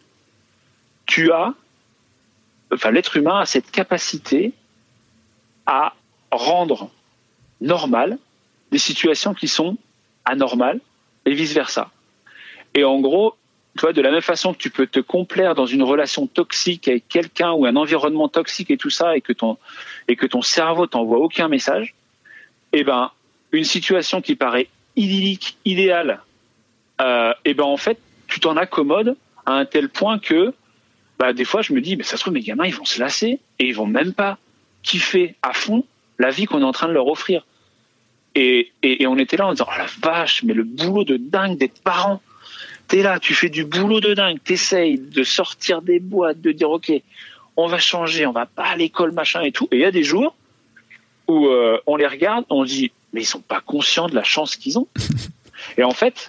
l'être humain a cette capacité à rendre normal des situations qui sont anormales et vice versa. Et en gros, tu vois, de la même façon que tu peux te complaire dans une relation toxique avec quelqu'un ou un environnement toxique et tout ça, et que ton cerveau t'envoie aucun message, eh ben, une situation qui paraît idyllique, idéale, eh ben, en fait, tu t'en accommodes à un tel point que, des fois, je me dis, ça se trouve, mes gamins, ils vont se lasser et ils vont même pas kiffer à fond la vie qu'on est en train de leur offrir. Et on était là en disant, oh la vache, mais le boulot de dingue d'être parent. T'es là, tu fais du boulot de dingue, t'essayes de sortir des boîtes, de dire ok, on va changer, on va pas à l'école, machin et tout. Et il y a des jours où on les regarde, on dit mais ils sont pas conscients de la chance qu'ils ont. Et en fait,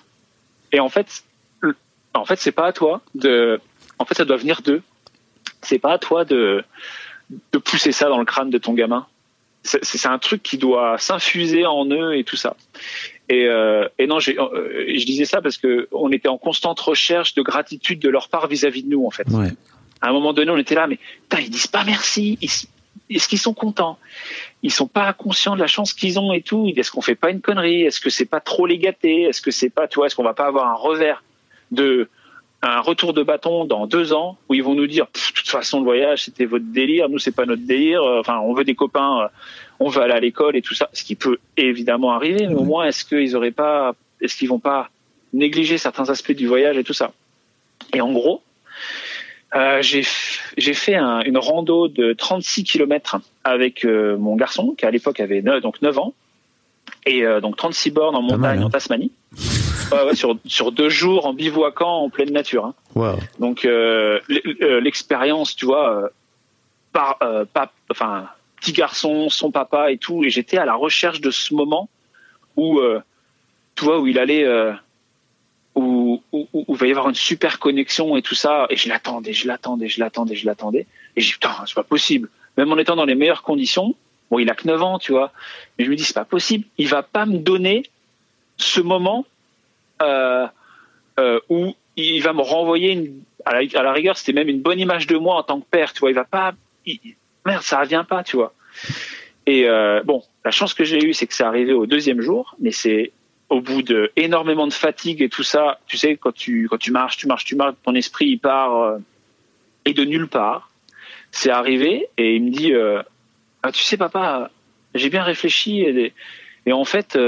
c'est pas à toi de. En fait, ça doit venir d'eux. C'est pas à toi de pousser ça dans le crâne de ton gamin. C'est un truc qui doit s'infuser en eux et tout ça. Et non, je disais ça parce que on était en constante recherche de gratitude de leur part vis-à-vis de nous, en fait. Ouais. À un moment donné, on était là, mais putain, ils disent pas merci. Est-ce qu'ils sont contents? Ils sont pas conscients de la chance qu'ils ont et tout. Est-ce qu'on fait pas une connerie? Est-ce que c'est pas trop les gâter? Est-ce que c'est pas, tu vois, est-ce qu'on va pas avoir un retour de bâton dans 2 ans où ils vont nous dire de toute façon le voyage c'était votre délire, nous c'est pas notre délire, enfin on veut des copains, on veut aller à l'école et tout ça, ce qui peut évidemment arriver, mais au moins est-ce qu'ils vont pas négliger certains aspects du voyage et tout ça. Et en gros j'ai fait une rando de 36 km avec mon garçon qui à l'époque avait 9 ans et donc 36 bornes en montagne en Tasmanie. Ouais, sur 2 jours en bivouaquant en pleine nature. Hein. Wow. Donc l'expérience, tu vois, petit garçon, son papa et tout, et j'étais à la recherche de ce moment où, tu vois, où il allait, où il va y avoir une super connexion et tout ça, et je l'attendais, et je dis putain, c'est pas possible. Même en étant dans les meilleures conditions, bon, il a que 9 ans, tu vois, mais je me dis c'est pas possible, il va pas me donner ce moment. Où il va me renvoyer à la rigueur c'était même une bonne image de moi en tant que père, tu vois, il va pas merde, ça revient pas, tu vois. Et bon, la chance que j'ai eue c'est que c'est arrivé au 2e jour, mais c'est au bout de énormément de fatigue et tout ça, tu sais, quand tu marches, ton esprit il part et de nulle part. C'est arrivé et il me dit tu sais papa, j'ai bien réfléchi et en fait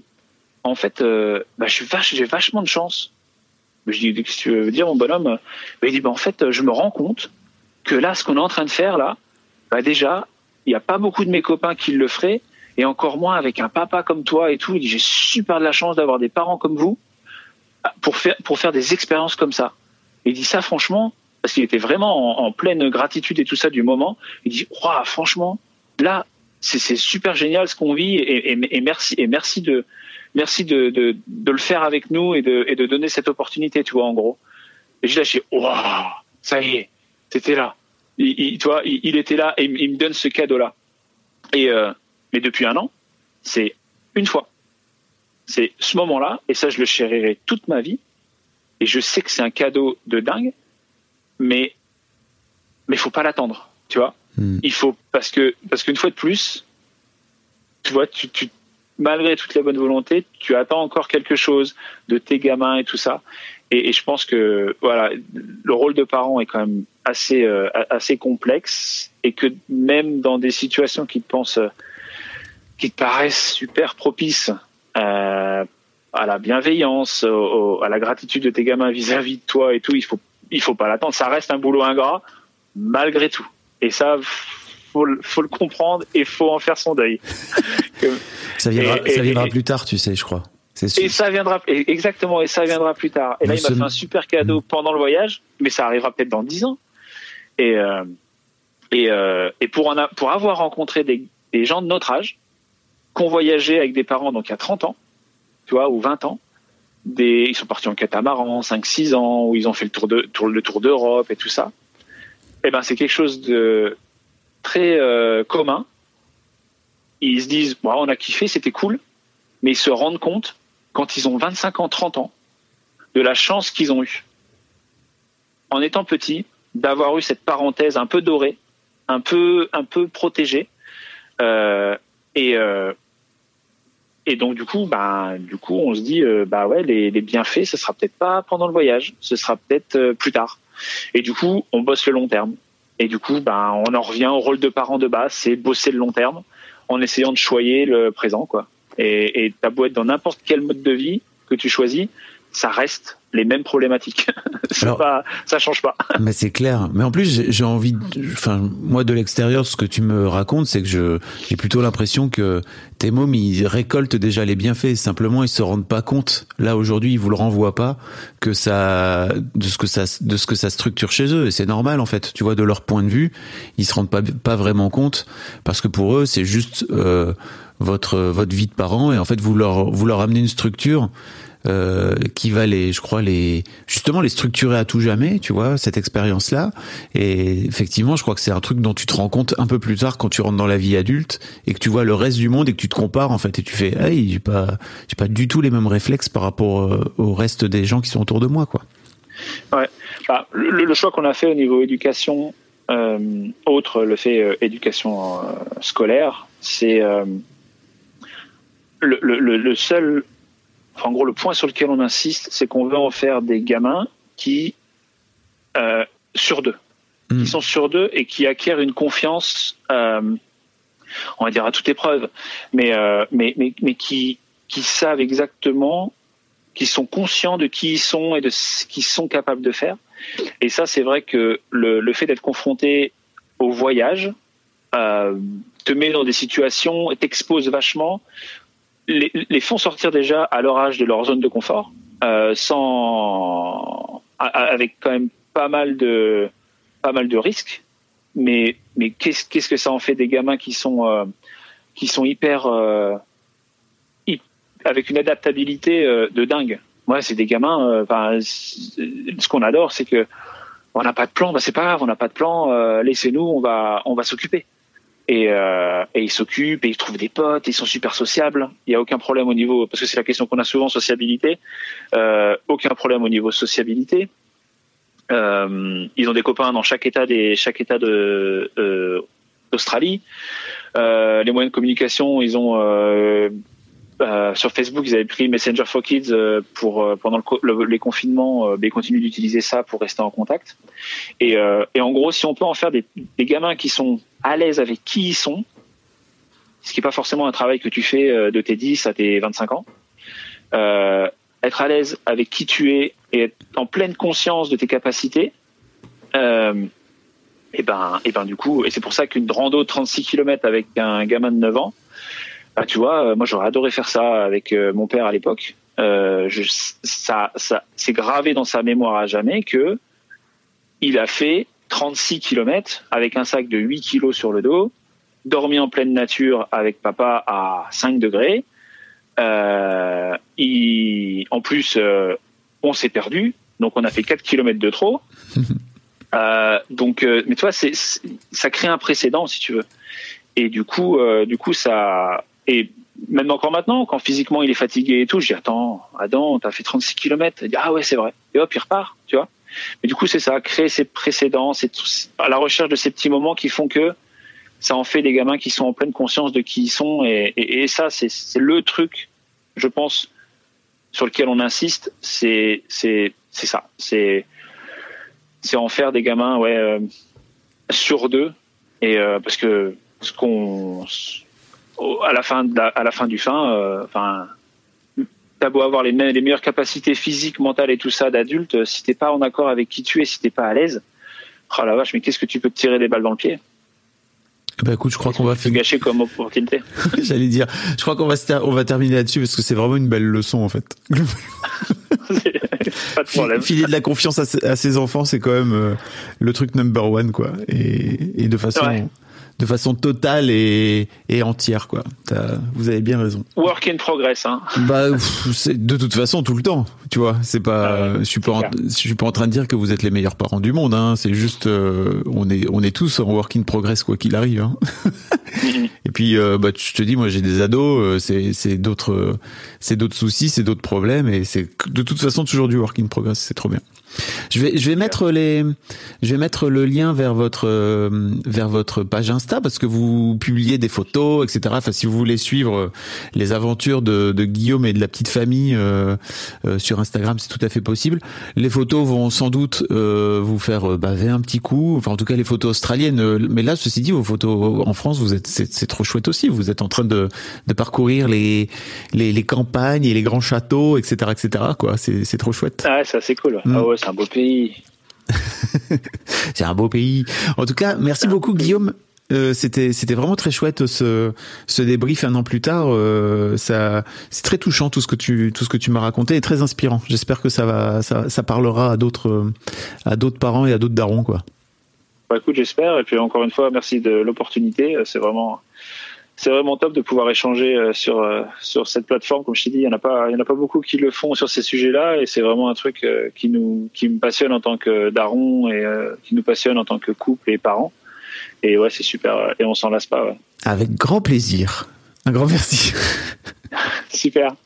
j'ai vachement de chance. Je dis, qu'est-ce que tu veux dire, mon bonhomme? Il dit, en fait, je me rends compte que là, ce qu'on est en train de faire, là, déjà, il n'y a pas beaucoup de mes copains qui le feraient, et encore moins avec un papa comme toi et tout. Il dit, j'ai super de la chance d'avoir des parents comme vous pour faire des expériences comme ça. Il dit ça, franchement, parce qu'il était vraiment en pleine gratitude et tout ça du moment. Il dit, franchement, là, c'est super génial ce qu'on vit, et merci de le faire avec nous et de donner cette opportunité, tu vois, en gros. Et j'ai lâché, waouh, ça y est, c'était là. Tu vois, il était là et il me donne ce cadeau-là. Mais depuis 1 an, c'est une fois. C'est ce moment-là, et ça, je le chérirai toute ma vie. Et je sais que c'est un cadeau de dingue, mais faut pas l'attendre, tu vois. Il faut, parce qu'une fois de plus, tu vois, malgré toute la bonne volonté, tu attends encore quelque chose de tes gamins et tout ça. Et je pense que voilà, le rôle de parent est quand même assez complexe, et que même dans des situations qui te paraissent super propices à la bienveillance, à la gratitude de tes gamins vis-à-vis de toi et tout, il faut pas l'attendre. Ça reste un boulot ingrat malgré tout. Et ça, faut le comprendre et faut en faire son deuil. Ça viendra plus tard, tu sais, je crois. Et ça viendra, exactement, et ça viendra plus tard. Et là, il m'a fait un super cadeau pendant le voyage, mais ça arrivera peut-être dans 10 ans. Et pour avoir rencontré des gens de notre âge, qui ont voyagé avec des parents, donc il y a 30 ans, tu vois, ou 20 ans, ils sont partis en catamaran, 5-6 ans, où ils ont fait le tour d'Europe et tout ça. Eh ben, c'est quelque chose de très commun. Ils se disent, on a kiffé, c'était cool, mais ils se rendent compte, quand ils ont 25 ans, 30 ans, de la chance qu'ils ont eue, en étant petits, d'avoir eu cette parenthèse un peu dorée, un peu protégée, et Et donc du coup, on se dit, ouais, les bienfaits, ce sera peut-être pas pendant le voyage, ce sera peut-être plus tard. Et du coup, on bosse le long terme. Et du coup, on en revient au rôle de parent de base, c'est bosser le long terme en essayant de choyer le présent, quoi. Et t'as beau être dans n'importe quel mode de vie que tu choisis, ça reste les mêmes problématiques. Ça change pas. Mais c'est clair. Mais en plus, j'ai envie, moi de l'extérieur, ce que tu me racontes, c'est que j'ai plutôt l'impression que tes mômes, ils récoltent déjà les bienfaits. Simplement, ils se rendent pas compte. Là, aujourd'hui, ils vous le renvoient pas de ce que ça structure chez eux. Et c'est normal, en fait. Tu vois, de leur point de vue, ils se rendent pas vraiment compte parce que pour eux, c'est juste, votre vie de parent. Et en fait, vous leur amenez une structure qui va les structurer à tout jamais, tu vois, cette expérience-là. Et effectivement, je crois que c'est un truc dont tu te rends compte un peu plus tard quand tu rentres dans la vie adulte et que tu vois le reste du monde et que tu te compares, en fait, et tu fais, hey, j'ai pas du tout les mêmes réflexes par rapport au reste des gens qui sont autour de moi, quoi. Ouais. Le choix qu'on a fait au niveau éducation, autre le fait éducation scolaire, c'est le seul. En gros, le point sur lequel on insiste, c'est qu'on veut en faire des gamins qui sur deux, qui sont sur deux et qui acquièrent une confiance, on va dire à toute épreuve, mais qui savent exactement, qui sont conscients de qui ils sont et de ce qu'ils sont capables de faire. Et ça, c'est vrai que le fait d'être confronté au voyage te met dans des situations et t'expose vachement. Les font sortir déjà à leur âge de leur zone de confort, avec quand même pas mal de risques, mais qu'est-ce que ça en fait des gamins qui sont hyper avec une adaptabilité de dingue. Ouais, c'est des gamins. Ce qu'on adore, c'est que on n'a pas de plan, c'est pas grave, on n'a pas de plan. Laissez-nous, on va s'occuper. Et ils s'occupent et ils trouvent des potes, ils sont super sociables. Il y a aucun problème au niveau, parce que c'est la question qu'on a souvent, sociabilité. Aucun problème au niveau sociabilité. Ils ont des copains dans chaque état d'Australie. Les moyens de communication, ils ont sur Facebook, ils avaient pris Messenger for Kids pour pendant les confinements. Ils continuent d'utiliser ça pour rester en contact. Et en gros, si on peut en faire des gamins qui sont à l'aise avec qui ils sont, ce qui n'est pas forcément un travail que tu fais de tes 10 à tes 25 ans, être à l'aise avec qui tu es et être en pleine conscience de tes capacités, et du coup, et c'est pour ça qu'une rando de 36 km avec un gamin de 9 ans, tu vois, moi j'aurais adoré faire ça avec mon père à l'époque. Ça c'est gravé dans sa mémoire à jamais que il a fait 36 km avec un sac de 8 kilos sur le dos, dormi en pleine nature avec papa à 5 degrés. En plus, on s'est perdu, donc on a fait 4 km de trop. Mais tu vois, ça crée un précédent, si tu veux. Et du coup, ça... Et même encore maintenant, quand physiquement il est fatigué et tout, je dis attends, Adam, t'as fait 36 km. Il dit ah ouais, c'est vrai. Et hop, il repart, tu vois. Mais du coup, c'est ça, créer ces précédents, c'est à la recherche de ces petits moments qui font que ça en fait des gamins qui sont en pleine conscience de qui ils sont. Et ça, c'est le truc, je pense, sur lequel on insiste, c'est ça. C'est en faire des gamins, sur deux. Et parce que à la fin du t'as beau avoir les meilleures capacités physiques, mentales et tout ça d'adulte, si t'es pas en accord avec qui tu es, si t'es pas à l'aise, oh la vache, mais qu'est-ce que tu peux te tirer des balles dans le pied? Bah écoute, je crois qu'on va finir. Gâcher comme opportunité. J'allais dire, je crois qu'on va terminer là-dessus parce que c'est vraiment une belle leçon en fait. Pas de problème. Filer de la confiance à ses enfants, c'est quand même le truc number one, quoi. Et de façon. Ouais. De façon totale et entière, quoi. Vous avez bien raison. Work in progress, hein. C'est de toute façon tout le temps, tu vois. C'est pas, je suis pas en train de dire que vous êtes les meilleurs parents du monde, hein. C'est juste, on est tous en work in progress quoi qu'il arrive, hein. Et puis, je te dis, moi j'ai des ados, c'est d'autres soucis, c'est d'autres problèmes, et c'est de toute façon toujours du work in progress. C'est trop bien. Je vais mettre le lien vers votre page Insta parce que vous publiez des photos, etc. Enfin, si vous voulez suivre les aventures de Guillaume et de la petite famille sur Instagram, c'est tout à fait possible. Les photos vont sans doute vous faire baver un petit coup. Enfin, en tout cas, les photos australiennes. Mais là, ceci dit, vos photos en France, c'est trop chouette aussi. Vous êtes en train de parcourir les campagnes et les grands châteaux, etc., quoi. C'est trop chouette. Ah, c'est assez cool. Ah ouais, c'est un beau pays. C'est un beau pays. En tout cas, merci beaucoup, Guillaume. C'était vraiment très chouette ce débrief 1 an plus tard. C'est très touchant tout ce que tu m'as raconté et très inspirant. J'espère que ça parlera à d'autres parents et à d'autres darons, quoi. Bah, écoute, j'espère. Et puis encore une fois, merci de l'opportunité. C'est vraiment top de pouvoir échanger sur cette plateforme. Comme je t'ai dit, il y en a pas beaucoup qui le font sur ces sujets-là, et c'est vraiment un truc qui me passionne en tant que daron et qui nous passionne en tant que couple et parents. Et ouais, c'est super, et on s'en lasse pas. Ouais. Avec grand plaisir. Un grand merci. Super.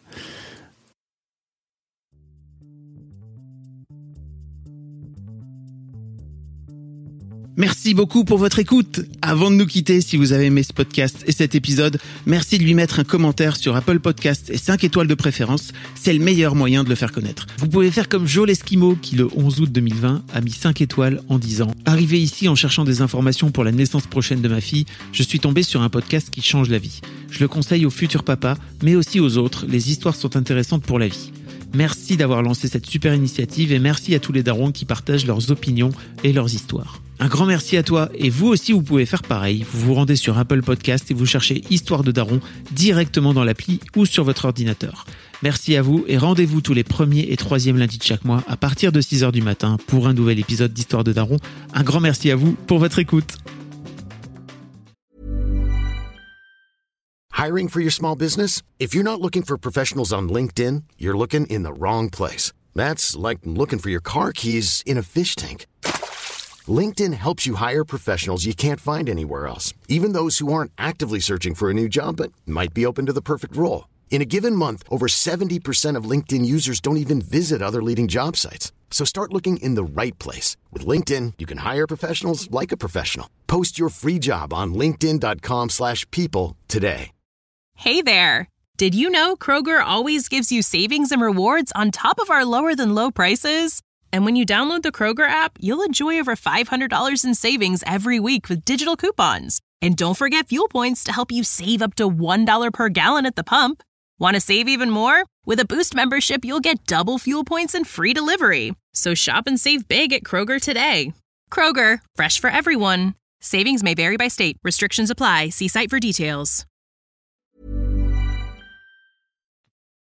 Merci beaucoup pour votre écoute. Avant de nous quitter, si vous avez aimé ce podcast et cet épisode, merci de lui mettre un commentaire sur Apple Podcasts et 5 étoiles de préférence. C'est le meilleur moyen de le faire connaître. Vous pouvez faire comme Joe l'Esquimau qui, le 11 août 2020, a mis 5 étoiles en disant « Arrivé ici en cherchant des informations pour la naissance prochaine de ma fille, je suis tombé sur un podcast qui change la vie. Je le conseille aux futurs papas, mais aussi aux autres. Les histoires sont intéressantes pour la vie. » Merci d'avoir lancé cette super initiative et merci à tous les darons qui partagent leurs opinions et leurs histoires. Un grand merci à toi, et vous aussi vous pouvez faire pareil. Vous vous rendez sur Apple Podcast et vous cherchez Histoire de Daron directement dans l'appli ou sur votre ordinateur. Merci à vous et rendez-vous tous les 1er et 3e lundis de chaque mois à partir de 6h du matin pour un nouvel épisode d'Histoire de Daron. Un grand merci à vous pour votre écoute. Hiring for your small business? If you're not looking for professionals on LinkedIn, you're looking in the wrong place. That's like looking for your car keys in a fish tank. LinkedIn helps you hire professionals you can't find anywhere else, even those who aren't actively searching for a new job but might be open to the perfect role. In a given month, over 70% of LinkedIn users don't even visit other leading job sites. So start looking in the right place. With LinkedIn, you can hire professionals like a professional. Post your free job on linkedin.com/people today. Hey there! Did you know Kroger always gives you savings and rewards on top of our lower-than-low prices? And when you download the Kroger app, you'll enjoy over $500 in savings every week with digital coupons. And don't forget fuel points to help you save up to $1 per gallon at the pump. Want to save even more? With a Boost membership, you'll get double fuel points and free delivery. So shop and save big at Kroger today. Kroger, fresh for everyone. Savings may vary by state. Restrictions apply. See site for details.